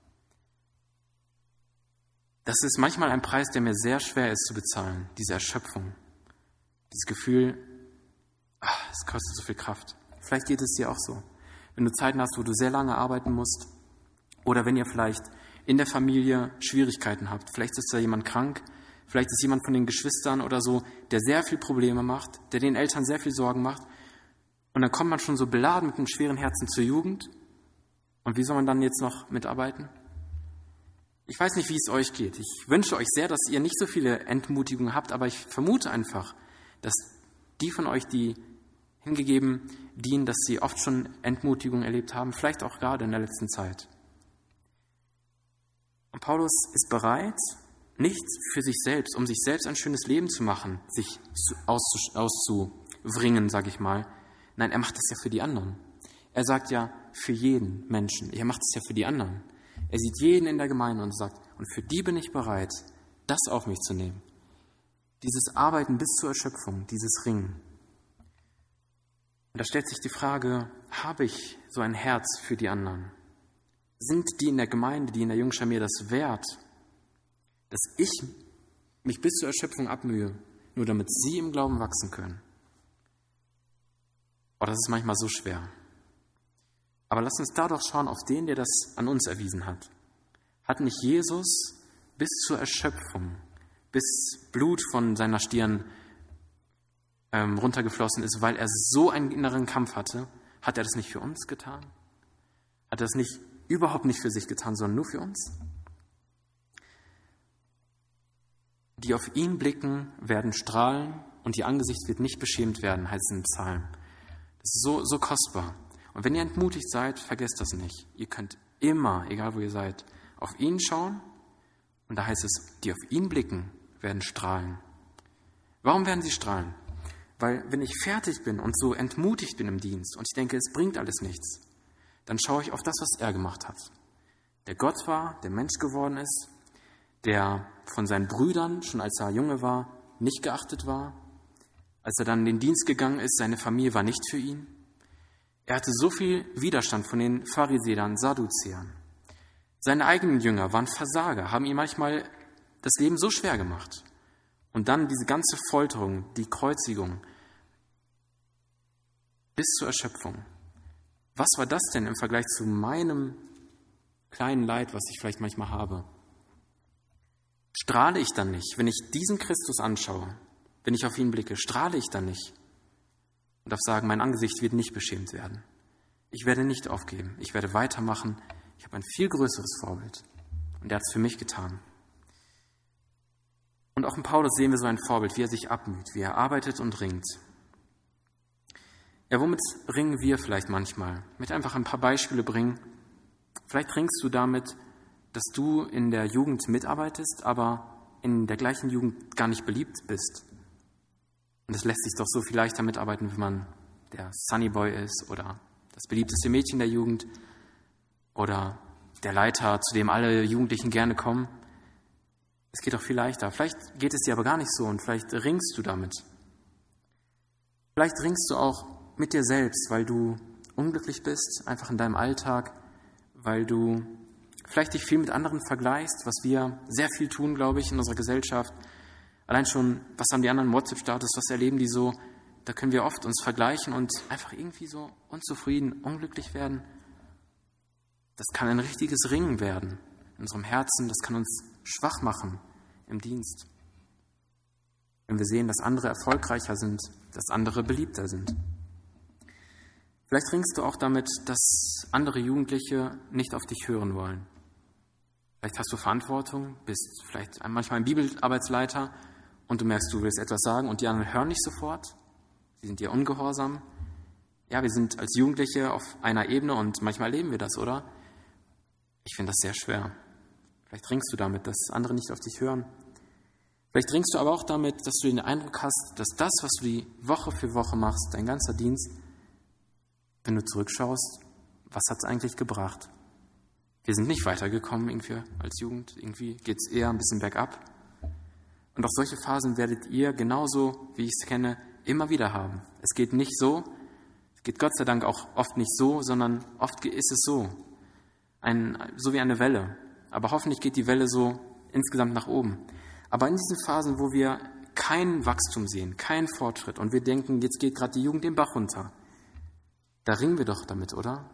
Das ist manchmal ein Preis, der mir sehr schwer ist zu bezahlen, diese Erschöpfung. Dieses Gefühl, es kostet so viel Kraft. Vielleicht geht es dir auch so. Wenn du Zeiten hast, wo du sehr lange arbeiten musst oder wenn ihr vielleicht in der Familie Schwierigkeiten habt. Vielleicht ist da jemand krank, vielleicht ist jemand von den Geschwistern oder so, der sehr viel Probleme macht, der den Eltern sehr viel Sorgen macht. Und dann kommt man schon so beladen mit einem schweren Herzen zur Jugend. Und wie soll man dann jetzt noch mitarbeiten? Ich weiß nicht, wie es euch geht. Ich wünsche euch sehr, dass ihr nicht so viele Entmutigungen habt, aber ich vermute einfach, dass die von euch, die hingegeben dienen, dass sie oft schon Entmutigungen erlebt haben, vielleicht auch gerade in der letzten Zeit. Und Paulus ist bereit, nicht für sich selbst, um sich selbst ein schönes Leben zu machen, sich auszubringen, sage ich mal. Nein, er macht das ja für die anderen. Er sagt ja für jeden Menschen. Er macht es ja für die anderen. Er sieht jeden in der Gemeinde und sagt, und für die bin ich bereit, das auf mich zu nehmen. Dieses Arbeiten bis zur Erschöpfung, dieses Ringen. Und da stellt sich die Frage, habe ich so ein Herz für die anderen? Sind die in der Gemeinde, die in der Jungschar mir das wert, dass ich mich bis zur Erschöpfung abmühe, nur damit sie im Glauben wachsen können? Oh, das ist manchmal so schwer. Aber lasst uns da doch schauen auf den, der das an uns erwiesen hat. Hat nicht Jesus bis zur Erschöpfung, bis Blut von seiner Stirn runtergeflossen ist, weil er so einen inneren Kampf hatte, hat er das nicht für uns getan? Hat er das nicht überhaupt nicht für sich getan, sondern nur für uns? Die auf ihn blicken, werden strahlen und ihr Angesicht wird nicht beschämt werden, heißt es im Psalm. Das ist so kostbar. Und wenn ihr entmutigt seid, vergesst das nicht. Ihr könnt immer, egal wo ihr seid, auf ihn schauen. Und da heißt es, die auf ihn blicken, werden strahlen. Warum werden sie strahlen? Weil wenn ich fertig bin und so entmutigt bin im Dienst und ich denke, es bringt alles nichts, dann schaue ich auf das, was er gemacht hat. Der Gott war, der Mensch geworden ist, der von seinen Brüdern, schon als er Junge war, nicht geachtet war. Als er dann in den Dienst gegangen ist, seine Familie war nicht für ihn. Er hatte so viel Widerstand von den Pharisäern, Sadduzäern. Seine eigenen Jünger waren Versager, haben ihm manchmal das Leben so schwer gemacht. Und dann diese ganze Folterung, die Kreuzigung, bis zur Erschöpfung. Was war das denn im Vergleich zu meinem kleinen Leid, was ich vielleicht manchmal habe? Strahle ich dann nicht, wenn ich diesen Christus anschaue? Wenn ich auf ihn blicke, strahle ich dann nicht und darf sagen, mein Angesicht wird nicht beschämt werden. Ich werde nicht aufgeben, ich werde weitermachen. Ich habe ein viel größeres Vorbild und er hat es für mich getan. Und auch in Paulus sehen wir so ein Vorbild, wie er sich abmüht, wie er arbeitet und ringt. Ja, womit ringen wir vielleicht manchmal? Mit einfach ein paar Beispiele bringen. Vielleicht ringst du damit, dass du in der Jugend mitarbeitest, aber in der gleichen Jugend gar nicht beliebt bist. Und es lässt sich doch so viel leichter mitarbeiten, wenn man der Sunnyboy ist oder das beliebteste Mädchen der Jugend oder der Leiter, zu dem alle Jugendlichen gerne kommen. Es geht doch viel leichter. Vielleicht geht es dir aber gar nicht so und vielleicht ringst du damit. Vielleicht ringst du auch mit dir selbst, weil du unglücklich bist, einfach in deinem Alltag, weil du vielleicht dich viel mit anderen vergleichst, was wir sehr viel tun, glaube ich, in unserer Gesellschaft. Allein schon, was haben die anderen WhatsApp-Status, was erleben die so? Da können wir oft uns vergleichen und einfach irgendwie so unzufrieden, unglücklich werden. Das kann ein richtiges Ringen werden in unserem Herzen. Das kann uns schwach machen im Dienst. Wenn wir sehen, dass andere erfolgreicher sind, dass andere beliebter sind. Vielleicht ringst du auch damit, dass andere Jugendliche nicht auf dich hören wollen. Vielleicht hast du Verantwortung, bist vielleicht manchmal ein Bibelarbeitsleiter und du merkst, du willst etwas sagen und die anderen hören nicht sofort. Sie sind dir ungehorsam. Ja, wir sind als Jugendliche auf einer Ebene und manchmal erleben wir das, oder? Ich finde das sehr schwer. Vielleicht ringst du damit, dass andere nicht auf dich hören. Vielleicht ringst du aber auch damit, dass du den Eindruck hast, dass das, was du die Woche für Woche machst, dein ganzer Dienst, wenn du zurückschaust, was hat es eigentlich gebracht? Wir sind nicht weitergekommen irgendwie als Jugend. Irgendwie geht es eher ein bisschen bergab. Und auch solche Phasen werdet ihr genauso, wie ich es kenne, immer wieder haben. Es geht nicht so, es geht Gott sei Dank auch oft nicht so, sondern oft ist es so. So wie eine Welle. Aber hoffentlich geht die Welle so insgesamt nach oben. Aber in diesen Phasen, wo wir kein Wachstum sehen, keinen Fortschritt und wir denken, jetzt geht gerade die Jugend den Bach runter, da ringen wir doch damit, oder?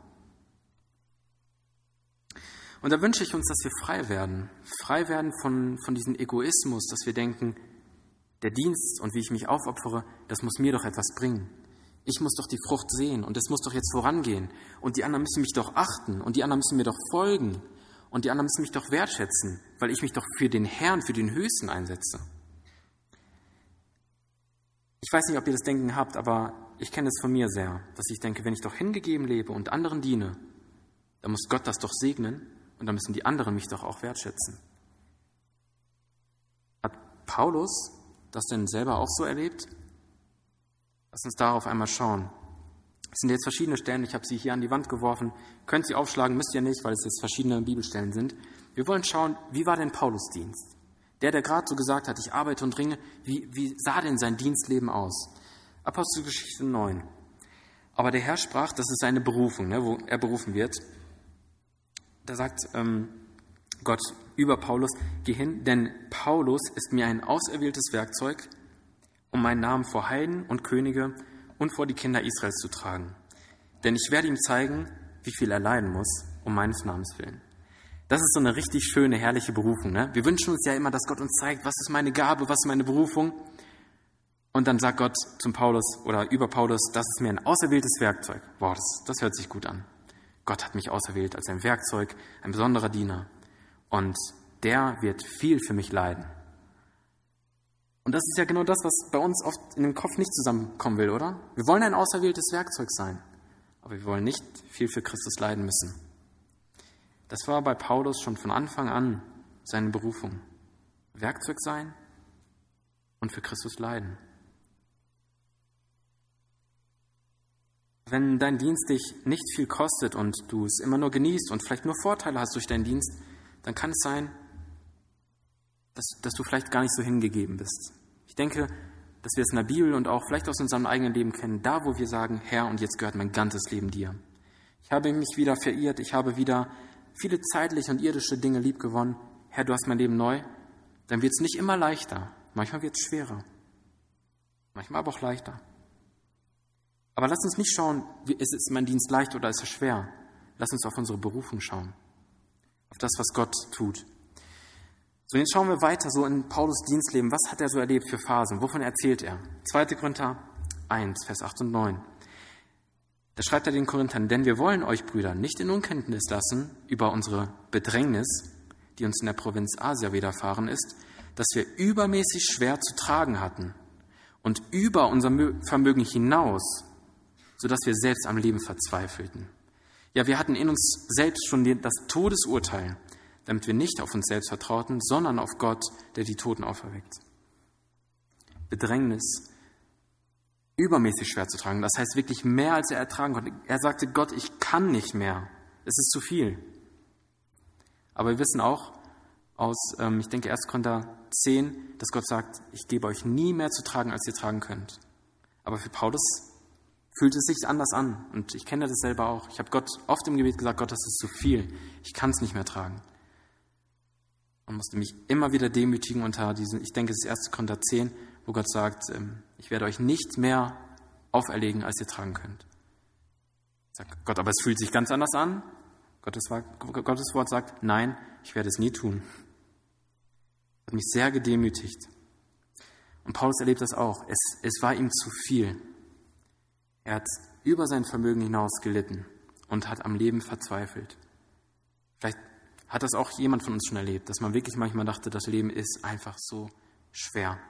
Und da wünsche ich uns, dass wir frei werden. Frei werden von diesem Egoismus, dass wir denken, der Dienst und wie ich mich aufopfere, das muss mir doch etwas bringen. Ich muss doch die Frucht sehen und es muss doch jetzt vorangehen. Und die anderen müssen mich doch achten und die anderen müssen mir doch folgen und die anderen müssen mich doch wertschätzen, weil ich mich doch für den Herrn, für den Höchsten einsetze. Ich weiß nicht, ob ihr das Denken habt, aber ich kenne es von mir sehr, dass ich denke, wenn ich doch hingegeben lebe und anderen diene, dann muss Gott das doch segnen und dann müssen die anderen mich doch auch wertschätzen. Hat Paulus das denn selber auch so erlebt? Lass uns darauf einmal schauen. Es sind jetzt verschiedene Stellen, ich habe sie hier an die Wand geworfen. Könnt sie aufschlagen, müsst ihr nicht, weil es jetzt verschiedene Bibelstellen sind. Wir wollen schauen, wie war denn Paulus' Dienst? Der gerade so gesagt hat, ich arbeite und ringe, wie sah denn sein Dienstleben aus? Apostelgeschichte 9. Aber der Herr sprach, das ist seine Berufung, wo er berufen wird. Da sagt Gott über Paulus, geh hin, denn Paulus ist mir ein auserwähltes Werkzeug, um meinen Namen vor Heiden und Könige und vor die Kinder Israels zu tragen. Denn ich werde ihm zeigen, wie viel er leiden muss, um meines Namens willen. Das ist so eine richtig schöne, herrliche Berufung. Ne? Wir wünschen uns ja immer, dass Gott uns zeigt, was ist meine Gabe, was ist meine Berufung. Und dann sagt Gott zum Paulus oder über Paulus, das ist mir ein auserwähltes Werkzeug. Boah, das hört sich gut an. Gott hat mich auserwählt als ein Werkzeug, ein besonderer Diener. Und der wird viel für mich leiden. Und das ist ja genau das, was bei uns oft in dem Kopf nicht zusammenkommen will, oder? Wir wollen ein auserwähltes Werkzeug sein, aber wir wollen nicht viel für Christus leiden müssen. Das war bei Paulus schon von Anfang an seine Berufung. Werkzeug sein und für Christus leiden. Wenn dein Dienst dich nicht viel kostet und du es immer nur genießt und vielleicht nur Vorteile hast durch deinen Dienst, dann kann es sein, dass du vielleicht gar nicht so hingegeben bist. Ich denke, dass wir es in der Bibel und auch vielleicht aus unserem eigenen Leben kennen, da wo wir sagen, Herr, und jetzt gehört mein ganzes Leben dir. Ich habe mich wieder verirrt, ich habe wieder viele zeitliche und irdische Dinge liebgewonnen. Herr, du hast mein Leben neu. Dann wird es nicht immer leichter. Manchmal wird es schwerer. Manchmal aber auch leichter. Aber lass uns nicht schauen, ist mein Dienst leicht oder ist er schwer. Lass uns auf unsere Berufung schauen. Auf das, was Gott tut. So, jetzt schauen wir weiter so in Paulus Dienstleben. Was hat er so erlebt für Phasen? Wovon erzählt er? 2. Korinther 1, Vers 8 und 9. Da schreibt er den Korinthern: Denn wir wollen euch, Brüder, nicht in Unkenntnis lassen über unsere Bedrängnis, die uns in der Provinz Asia widerfahren ist, dass wir übermäßig schwer zu tragen hatten und über unser Vermögen hinaus, sodass wir selbst am Leben verzweifelten. Ja, wir hatten in uns selbst schon das Todesurteil, damit wir nicht auf uns selbst vertrauten, sondern auf Gott, der die Toten auferweckt. Bedrängnis, übermäßig schwer zu tragen, das heißt wirklich mehr, als er ertragen konnte. Er sagte: Gott, ich kann nicht mehr, es ist zu viel. Aber wir wissen auch aus, ich denke 1. Korinther 10, dass Gott sagt: Ich gebe euch nie mehr zu tragen, als ihr tragen könnt. Aber für Paulus fühlt es sich anders an. Und ich kenne das selber auch. Ich habe Gott oft im Gebet gesagt: Gott, das ist zu viel. Ich kann es nicht mehr tragen. Und musste mich immer wieder demütigen unter diesen, ich denke, es ist 1. Korinther 10, wo Gott sagt: Ich werde euch nichts mehr auferlegen, als ihr tragen könnt. Ich sage: Gott, aber es fühlt sich ganz anders an. Gottes Wort sagt: Nein, ich werde es nie tun. Hat mich sehr gedemütigt. Und Paulus erlebt das auch. Es war ihm zu viel. Er hat über sein Vermögen hinaus gelitten und hat am Leben verzweifelt. Vielleicht hat das auch jemand von uns schon erlebt, dass man wirklich manchmal dachte, das Leben ist einfach so schwer.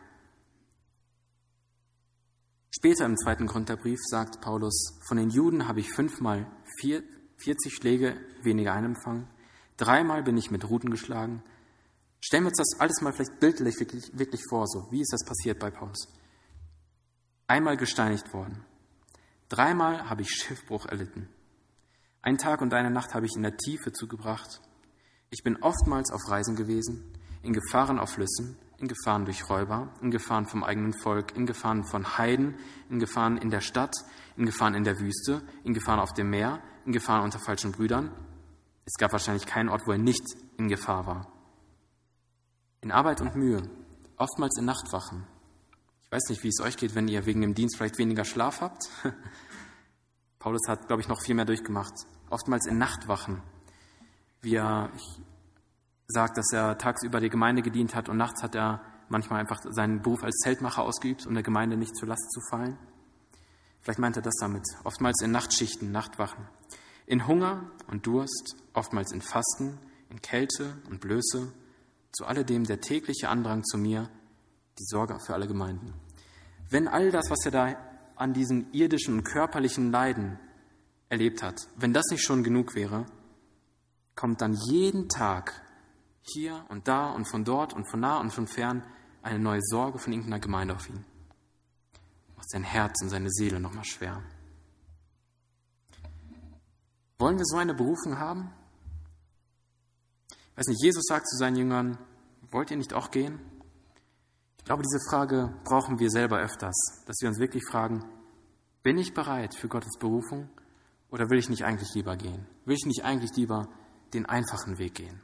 Später im 2. Korintherbrief sagt Paulus: Von den Juden habe ich 5-mal 40 Schläge weniger einempfangen. 3-mal bin ich mit Ruten geschlagen. Stellen wir uns das alles mal vielleicht bildlich wirklich vor, so wie ist das passiert bei Paulus? 1-mal gesteinigt worden. 3-mal habe ich Schiffbruch erlitten. 1 Tag und 1 Nacht habe ich in der Tiefe zugebracht. Ich bin oftmals auf Reisen gewesen, in Gefahren auf Flüssen, in Gefahren durch Räuber, in Gefahren vom eigenen Volk, in Gefahren von Heiden, in Gefahren in der Stadt, in Gefahren in der Wüste, in Gefahren auf dem Meer, in Gefahren unter falschen Brüdern. Es gab wahrscheinlich keinen Ort, wo er nicht in Gefahr war. In Arbeit und Mühe, oftmals in Nachtwachen. Ich weiß nicht, wie es euch geht, wenn ihr wegen dem Dienst vielleicht weniger Schlaf habt. Paulus hat, glaube ich, noch viel mehr durchgemacht. Oftmals in Nachtwachen. Wie er sagt, dass er tagsüber der Gemeinde gedient hat und nachts hat er manchmal einfach seinen Beruf als Zeltmacher ausgeübt, um der Gemeinde nicht zur Last zu fallen. Vielleicht meint er das damit. Oftmals in Nachtschichten, Nachtwachen. In Hunger und Durst, oftmals in Fasten, in Kälte und Blöße. Zu alledem der tägliche Andrang zu mir, die Sorge für alle Gemeinden. Wenn all das, was er da an diesen irdischen und körperlichen Leiden erlebt hat, wenn das nicht schon genug wäre, kommt dann jeden Tag hier und da und von dort und von nah und von fern eine neue Sorge von irgendeiner Gemeinde auf ihn. Macht sein Herz und seine Seele nochmal schwer. Wollen wir so eine Berufung haben? Ich weiß nicht, Jesus sagt zu seinen Jüngern: Wollt ihr nicht auch gehen? Ich glaube, diese Frage brauchen wir selber öfters, dass wir uns wirklich fragen: Bin ich bereit für Gottes Berufung oder will ich nicht eigentlich lieber gehen? Will ich nicht eigentlich lieber den einfachen Weg gehen?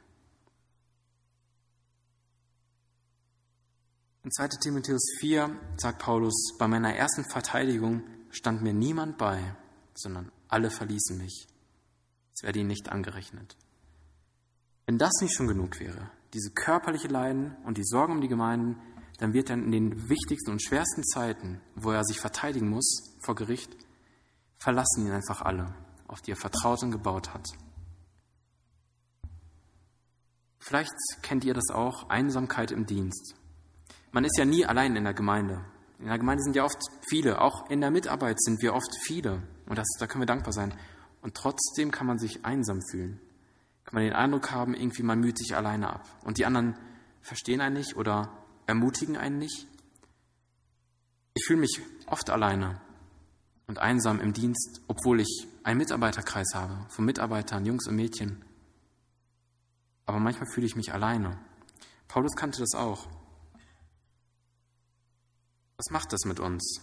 In 2. Timotheus 4 sagt Paulus: Bei meiner ersten Verteidigung stand mir niemand bei, sondern alle verließen mich. Es werde ihnen nicht angerechnet. Wenn das nicht schon genug wäre, diese körperliche Leiden und die Sorgen um die Gemeinden, dann wird er in den wichtigsten und schwersten Zeiten, wo er sich verteidigen muss vor Gericht, verlassen ihn einfach alle, auf die er vertraut und gebaut hat. Vielleicht kennt ihr das auch, Einsamkeit im Dienst. Man ist ja nie allein in der Gemeinde. In der Gemeinde sind ja oft viele, auch in der Mitarbeit sind wir oft viele. Und da können wir dankbar sein. Und trotzdem kann man sich einsam fühlen. Kann man den Eindruck haben, irgendwie man müht sich alleine ab. Und die anderen verstehen einen nicht oder ermutigen einen nicht. Ich fühle mich oft alleine und einsam im Dienst, obwohl ich einen Mitarbeiterkreis habe, von Mitarbeitern, Jungs und Mädchen. Aber manchmal fühle ich mich alleine. Paulus kannte das auch. Was macht das mit uns?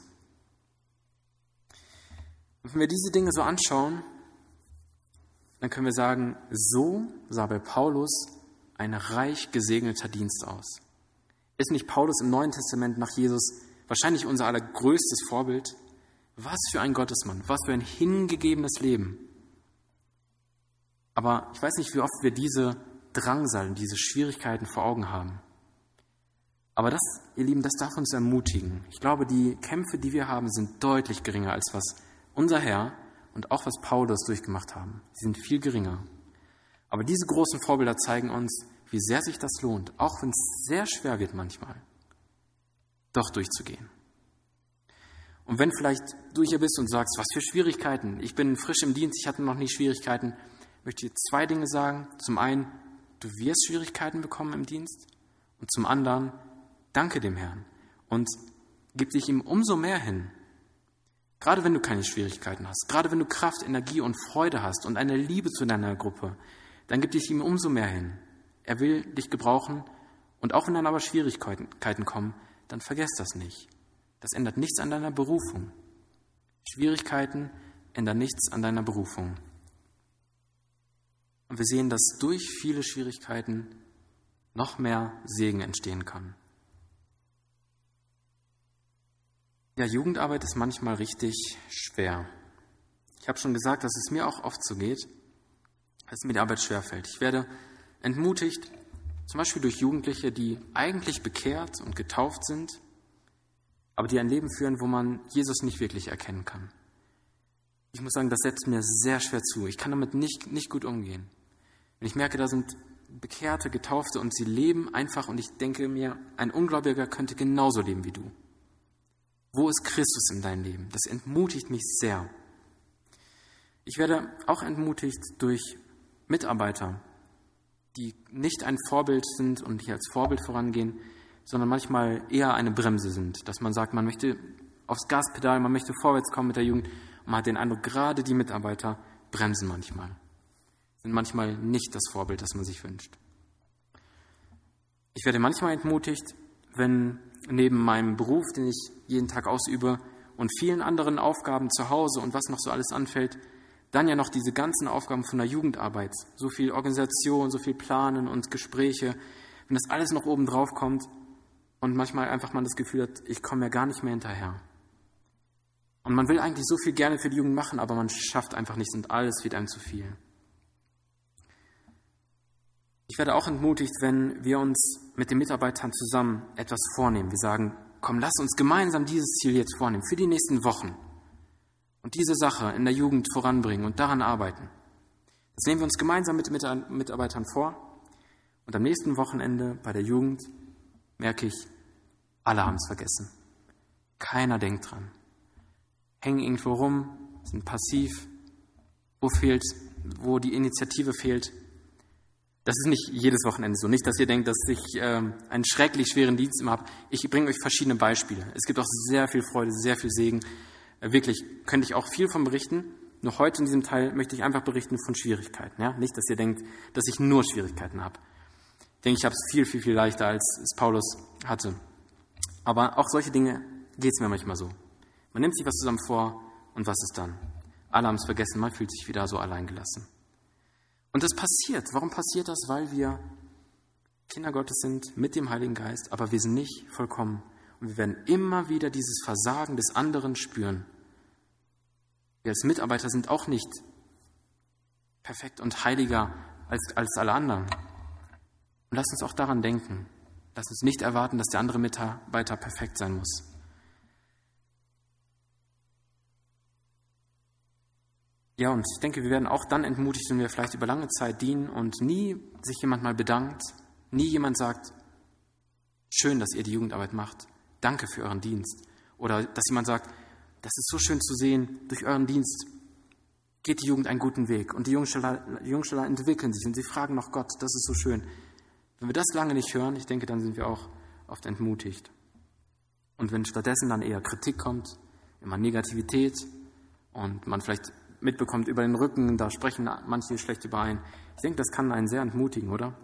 Und wenn wir diese Dinge so anschauen, dann können wir sagen, so sah bei Paulus ein reich gesegneter Dienst aus. Ist nicht Paulus im Neuen Testament nach Jesus wahrscheinlich unser allergrößtes Vorbild? Was für ein Gottesmann, was für ein hingegebenes Leben. Aber ich weiß nicht, wie oft wir diese Drangsal und diese Schwierigkeiten vor Augen haben. Aber das, ihr Lieben, das darf uns ermutigen. Ich glaube, die Kämpfe, die wir haben, sind deutlich geringer als was unser Herr und auch was Paulus durchgemacht haben. Sie sind viel geringer. Aber diese großen Vorbilder zeigen uns, wie sehr sich das lohnt, auch wenn es sehr schwer wird manchmal, doch durchzugehen. Und wenn vielleicht du hier bist und sagst, was für Schwierigkeiten, ich bin frisch im Dienst, ich hatte noch nie Schwierigkeiten, möchte ich dir 2 Dinge sagen. Zum einen, du wirst Schwierigkeiten bekommen im Dienst und zum anderen, danke dem Herrn und gib dich ihm umso mehr hin. Gerade wenn du keine Schwierigkeiten hast, gerade wenn du Kraft, Energie und Freude hast und eine Liebe zu deiner Gruppe, dann gib dich ihm umso mehr hin. Er will dich gebrauchen und auch wenn dann aber Schwierigkeiten kommen, dann vergiss das nicht. Das ändert nichts an deiner Berufung. Schwierigkeiten ändern nichts an deiner Berufung. Und wir sehen, dass durch viele Schwierigkeiten noch mehr Segen entstehen kann. Ja, Jugendarbeit ist manchmal richtig schwer. Ich habe schon gesagt, dass es mir auch oft so geht, dass mir die Arbeit schwerfällt. Ich werde entmutigt, zum Beispiel durch Jugendliche, die eigentlich bekehrt und getauft sind, aber die ein Leben führen, wo man Jesus nicht wirklich erkennen kann. Ich muss sagen, das setzt mir sehr schwer zu. Ich kann damit nicht gut umgehen. Wenn ich merke, da sind Bekehrte, Getaufte und sie leben einfach und ich denke mir, ein Ungläubiger könnte genauso leben wie du. Wo ist Christus in deinem Leben? Das entmutigt mich sehr. Ich werde auch entmutigt durch Mitarbeiter, die nicht ein Vorbild sind und nicht als Vorbild vorangehen, sondern manchmal eher eine Bremse sind. Dass man sagt, man möchte aufs Gaspedal, man möchte vorwärts kommen mit der Jugend und man hat den Eindruck, gerade die Mitarbeiter bremsen manchmal. Sind manchmal nicht das Vorbild, das man sich wünscht. Ich werde manchmal entmutigt, wenn neben meinem Beruf, den ich jeden Tag ausübe und vielen anderen Aufgaben zu Hause und was noch so alles anfällt, dann ja noch diese ganzen Aufgaben von der Jugendarbeit, so viel Organisation, so viel Planen und Gespräche, wenn das alles noch oben drauf kommt und manchmal einfach man das Gefühl hat, ich komme ja gar nicht mehr hinterher. Und man will eigentlich so viel gerne für die Jugend machen, aber man schafft einfach nichts und alles wird einem zu viel. Ich werde auch entmutigt, wenn wir uns mit den Mitarbeitern zusammen etwas vornehmen. Wir sagen, komm, lass uns gemeinsam dieses Ziel jetzt vornehmen für die nächsten Wochen und diese Sache in der Jugend voranbringen und daran arbeiten. Das nehmen wir uns gemeinsam mit Mitarbeitern vor und am nächsten Wochenende bei der Jugend merke ich, alle haben es vergessen. Keiner denkt dran. Hängen irgendwo rum, sind passiv, wo die Initiative fehlt. Das ist nicht jedes Wochenende so. Nicht, dass ihr denkt, dass ich einen schrecklich schweren Dienst immer habe. Ich bringe euch verschiedene Beispiele. Es gibt auch sehr viel Freude, sehr viel Segen. Wirklich, könnte ich auch viel von berichten. Nur heute in diesem Teil möchte ich einfach berichten von Schwierigkeiten. Ja? Nicht, dass ihr denkt, dass ich nur Schwierigkeiten habe. Ich denke, ich habe es viel, viel, viel leichter, als es Paulus hatte. Aber auch solche Dinge geht es mir manchmal so. Man nimmt sich was zusammen vor und was ist dann? Alle haben es vergessen, man fühlt sich wieder so alleingelassen. Und das passiert. Warum passiert das? Weil wir Kinder Gottes sind mit dem Heiligen Geist, aber wir sind nicht vollkommen. Und wir werden immer wieder dieses Versagen des anderen spüren. Wir als Mitarbeiter sind auch nicht perfekt und heiliger als alle anderen. Und lasst uns auch daran denken. Lasst uns nicht erwarten, dass der andere Mitarbeiter perfekt sein muss. Ja, und ich denke, wir werden auch dann entmutigt, wenn wir vielleicht über lange Zeit dienen und nie sich jemand mal bedankt, nie jemand sagt, schön, dass ihr die Jugendarbeit macht, danke für euren Dienst. Oder dass jemand sagt, das ist so schön zu sehen, durch euren Dienst geht die Jugend einen guten Weg und die Jungschüler entwickeln sich und sie fragen nach Gott, das ist so schön. Wenn wir das lange nicht hören, ich denke, dann sind wir auch oft entmutigt. Und wenn stattdessen dann eher Kritik kommt, immer Negativität und man vielleicht mitbekommt über den Rücken, da sprechen manche schlecht über einen. Ich denke, das kann einen sehr entmutigen, oder?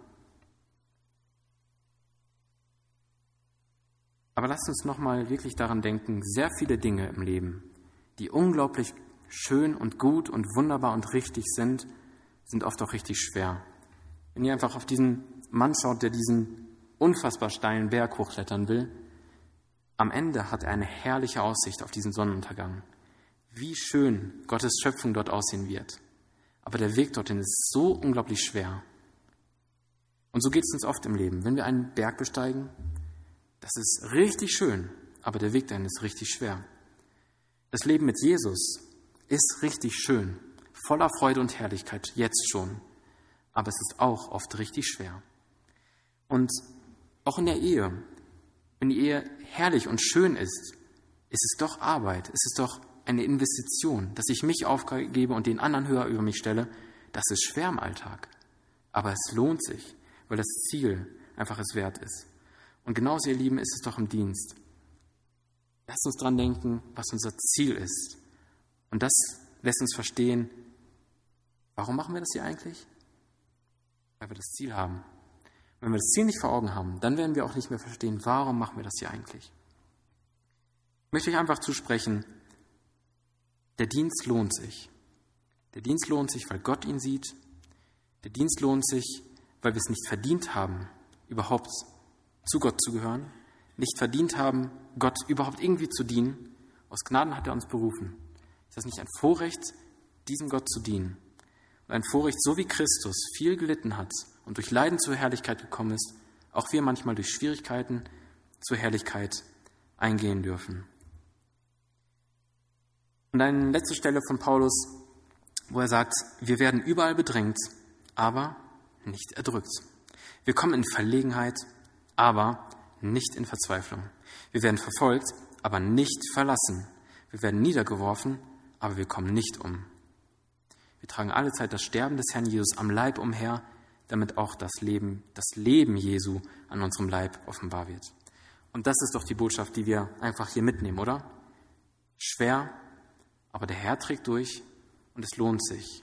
Aber lasst uns nochmal wirklich daran denken, sehr viele Dinge im Leben, die unglaublich schön und gut und wunderbar und richtig sind oft auch richtig schwer. Wenn ihr einfach auf diesen Mann schaut, der diesen unfassbar steilen Berg hochklettern will, am Ende hat er eine herrliche Aussicht auf diesen Sonnenuntergang. Wie schön Gottes Schöpfung dort aussehen wird. Aber der Weg dorthin ist so unglaublich schwer. Und so geht es uns oft im Leben. Wenn wir einen Berg besteigen, das ist richtig schön, aber der Weg dahin ist richtig schwer. Das Leben mit Jesus ist richtig schön, voller Freude und Herrlichkeit, jetzt schon. Aber es ist auch oft richtig schwer. Und auch in der Ehe, wenn die Ehe herrlich und schön ist, ist es doch Arbeit, ist es doch eine Investition, dass ich mich aufgebe und den anderen höher über mich stelle. Das ist schwer im Alltag. Aber es lohnt sich, weil das Ziel einfach es wert ist. Und genauso, ihr Lieben, ist es doch im Dienst. Lasst uns dran denken, was unser Ziel ist. Und das lässt uns verstehen, warum machen wir das hier eigentlich? Weil wir das Ziel haben. Wenn wir das Ziel nicht vor Augen haben, dann werden wir auch nicht mehr verstehen, warum machen wir das hier eigentlich. Ich möchte euch einfach zusprechen, der Dienst lohnt sich. Der Dienst lohnt sich, weil Gott ihn sieht. Der Dienst lohnt sich, weil wir es nicht verdient haben, überhaupt zu Gott zu gehören, nicht verdient haben, Gott überhaupt irgendwie zu dienen. Aus Gnaden hat er uns berufen. Ist das nicht ein Vorrecht, diesem Gott zu dienen? Und ein Vorrecht, so wie Christus viel gelitten hat und durch Leiden zur Herrlichkeit gekommen ist, auch wir manchmal durch Schwierigkeiten zur Herrlichkeit eingehen dürfen. Und eine letzte Stelle von Paulus, wo er sagt, wir werden überall bedrängt, aber nicht erdrückt. Wir kommen in Verlegenheit, aber nicht in Verzweiflung. Wir werden verfolgt, aber nicht verlassen. Wir werden niedergeworfen, aber wir kommen nicht um. Wir tragen alle Zeit das Sterben des Herrn Jesus am Leib umher, damit auch das Leben Jesu an unserem Leib offenbar wird. Und das ist doch die Botschaft, die wir einfach hier mitnehmen, oder? Schwer, aber der Herr trägt durch und es lohnt sich.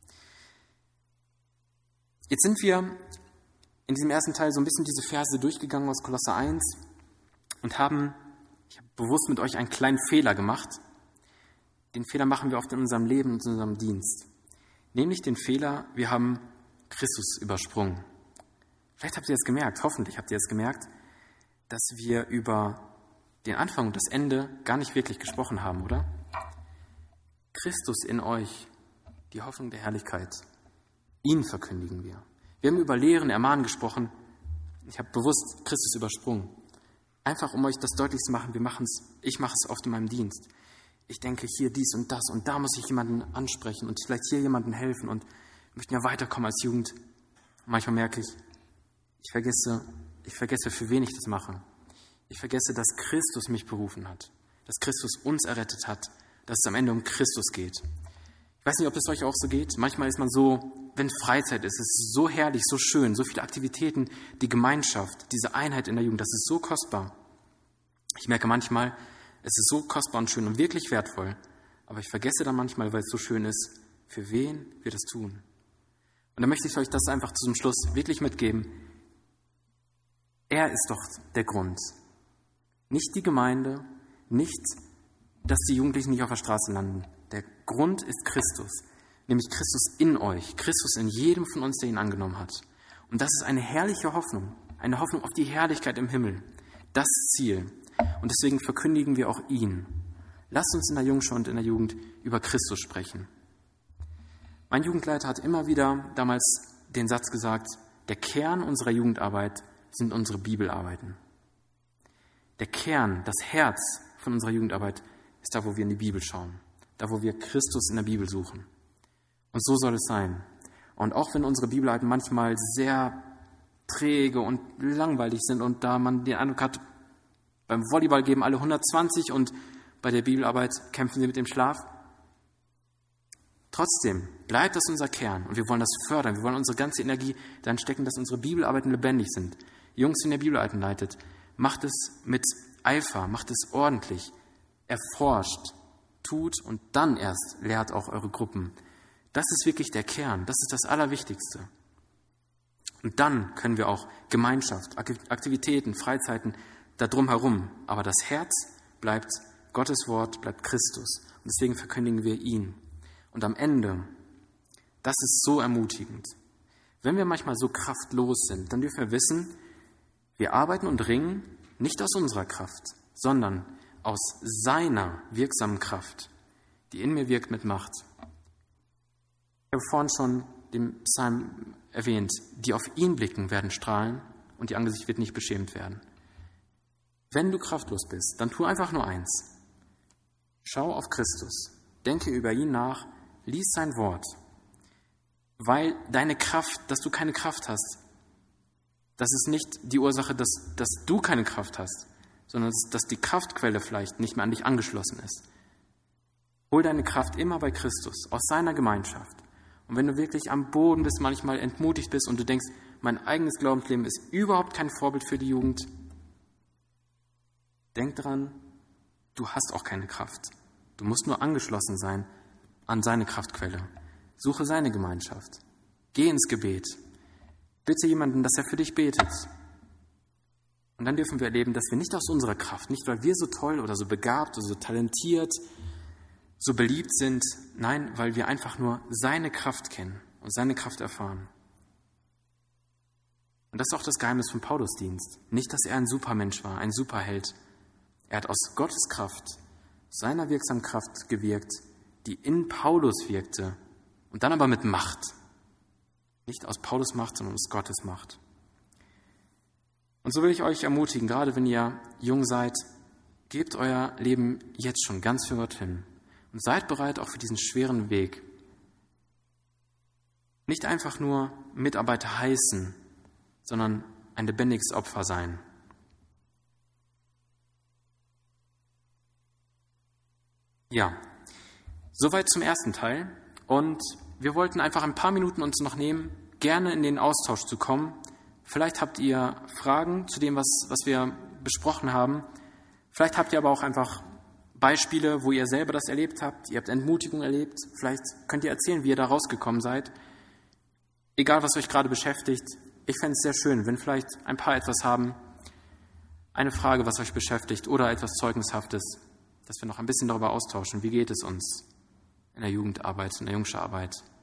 Jetzt sind wir in diesem ersten Teil so ein bisschen diese Verse durchgegangen aus Kolosser 1 und ich habe bewusst mit euch einen kleinen Fehler gemacht. Den Fehler machen wir oft in unserem Leben und in unserem Dienst. Nämlich den Fehler, wir haben Christus übersprungen. Vielleicht habt ihr es gemerkt, hoffentlich habt ihr es gemerkt, dass wir über den Anfang und das Ende gar nicht wirklich gesprochen haben, oder? Christus in euch, die Hoffnung der Herrlichkeit. Ihn verkündigen wir. Wir haben über Lehren, Ermahnen gesprochen. Ich habe bewusst Christus übersprungen. Einfach, um euch das deutlich zu machen, ich mache es oft in meinem Dienst. Ich denke hier dies und das und da muss ich jemanden ansprechen und vielleicht hier jemandem helfen und möchten ja weiterkommen als Jugend. Manchmal merke ich vergesse, für wen ich das mache. Ich vergesse, dass Christus mich berufen hat, dass Christus uns errettet hat, dass es am Ende um Christus geht. Ich weiß nicht, ob es euch auch so geht. Manchmal ist man so, wenn Freizeit ist, es ist so herrlich, so schön, so viele Aktivitäten, die Gemeinschaft, diese Einheit in der Jugend, das ist so kostbar. Ich merke manchmal, es ist so kostbar und schön und wirklich wertvoll, aber ich vergesse dann manchmal, weil es so schön ist, für wen wir das tun. Und da möchte ich euch das einfach zum Schluss wirklich mitgeben. Er ist doch der Grund. Nicht die Gemeinde, nicht, dass die Jugendlichen nicht auf der Straße landen. Der Grund ist Christus, nämlich Christus in euch, Christus in jedem von uns, der ihn angenommen hat. Und das ist eine herrliche Hoffnung, eine Hoffnung auf die Herrlichkeit im Himmel. Das Ziel. Und deswegen verkündigen wir auch ihn. Lasst uns in der Jungschau und in der Jugend über Christus sprechen. Mein Jugendleiter hat immer wieder damals den Satz gesagt, der Kern unserer Jugendarbeit sind unsere Bibelarbeiten. Der Kern, das Herz von unserer Jugendarbeit ist da, wo wir in die Bibel schauen, da, wo wir Christus in der Bibel suchen. Und so soll es sein. Und auch wenn unsere Bibelarbeiten manchmal sehr träge und langweilig sind und da man den Eindruck hat, beim Volleyball geben alle 120 und bei der Bibelarbeit kämpfen sie mit dem Schlaf. Trotzdem bleibt das unser Kern und wir wollen das fördern. Wir wollen unsere ganze Energie darin stecken, dass unsere Bibelarbeiten lebendig sind. Jungs, die in der Bibelarbeiten leitet, macht es mit Eifer, macht es ordentlich, erforscht, tut und dann erst lehrt auch eure Gruppen. Das ist wirklich der Kern, das ist das Allerwichtigste. Und dann können wir auch Gemeinschaft, Aktivitäten, Freizeiten da drumherum. Aber das Herz bleibt Gottes Wort, bleibt Christus. Und deswegen verkündigen wir ihn. Und am Ende, das ist so ermutigend. Wenn wir manchmal so kraftlos sind, dann dürfen wir wissen, wir arbeiten und ringen nicht aus unserer Kraft, sondern aus seiner wirksamen Kraft, die in mir wirkt mit Macht. Ich habe vorhin schon den Psalm erwähnt, die auf ihn blicken, werden strahlen und ihr Angesicht wird nicht beschämt werden. Wenn du kraftlos bist, dann tu einfach nur eins. Schau auf Christus, denke über ihn nach, lies sein Wort, weil deine Kraft, dass du keine Kraft hast, das ist nicht die Ursache, dass du keine Kraft hast, sondern dass die Kraftquelle vielleicht nicht mehr an dich angeschlossen ist. Hol deine Kraft immer bei Christus, aus seiner Gemeinschaft. Und wenn du wirklich am Boden bist, manchmal entmutigt bist und du denkst, mein eigenes Glaubensleben ist überhaupt kein Vorbild für die Jugend, denk dran, du hast auch keine Kraft. Du musst nur angeschlossen sein an seine Kraftquelle. Suche seine Gemeinschaft. Geh ins Gebet. Bitte jemanden, dass er für dich betet. Und dann dürfen wir erleben, dass wir nicht aus unserer Kraft, nicht weil wir so toll oder so begabt oder so talentiert, so beliebt sind, nein, weil wir einfach nur seine Kraft kennen und seine Kraft erfahren. Und das ist auch das Geheimnis vom Paulusdienst. Nicht, dass er ein Supermensch war, ein Superheld. Er hat aus Gottes Kraft, seiner wirksamen Kraft gewirkt, die in Paulus wirkte und dann aber mit Macht. Nicht aus Paulus Macht, sondern aus Gottes Macht. Und so will ich euch ermutigen, gerade wenn ihr jung seid, gebt euer Leben jetzt schon ganz für Gott hin und seid bereit auch für diesen schweren Weg. Nicht einfach nur Mitarbeiter heißen, sondern ein lebendiges Opfer sein. Ja, soweit zum ersten Teil. Und wir wollten einfach ein paar Minuten uns noch nehmen, gerne in den Austausch zu kommen. Vielleicht habt ihr Fragen zu dem, was wir besprochen haben. Vielleicht habt ihr aber auch einfach Beispiele, wo ihr selber das erlebt habt. Ihr habt Entmutigung erlebt. Vielleicht könnt ihr erzählen, wie ihr da rausgekommen seid. Egal, was euch gerade beschäftigt. Ich fände es sehr schön, wenn vielleicht ein paar etwas haben. Eine Frage, was euch beschäftigt oder etwas Zeugnishaftes, dass wir noch ein bisschen darüber austauschen. Wie geht es uns in der Jugendarbeit, in der Jungschararbeit?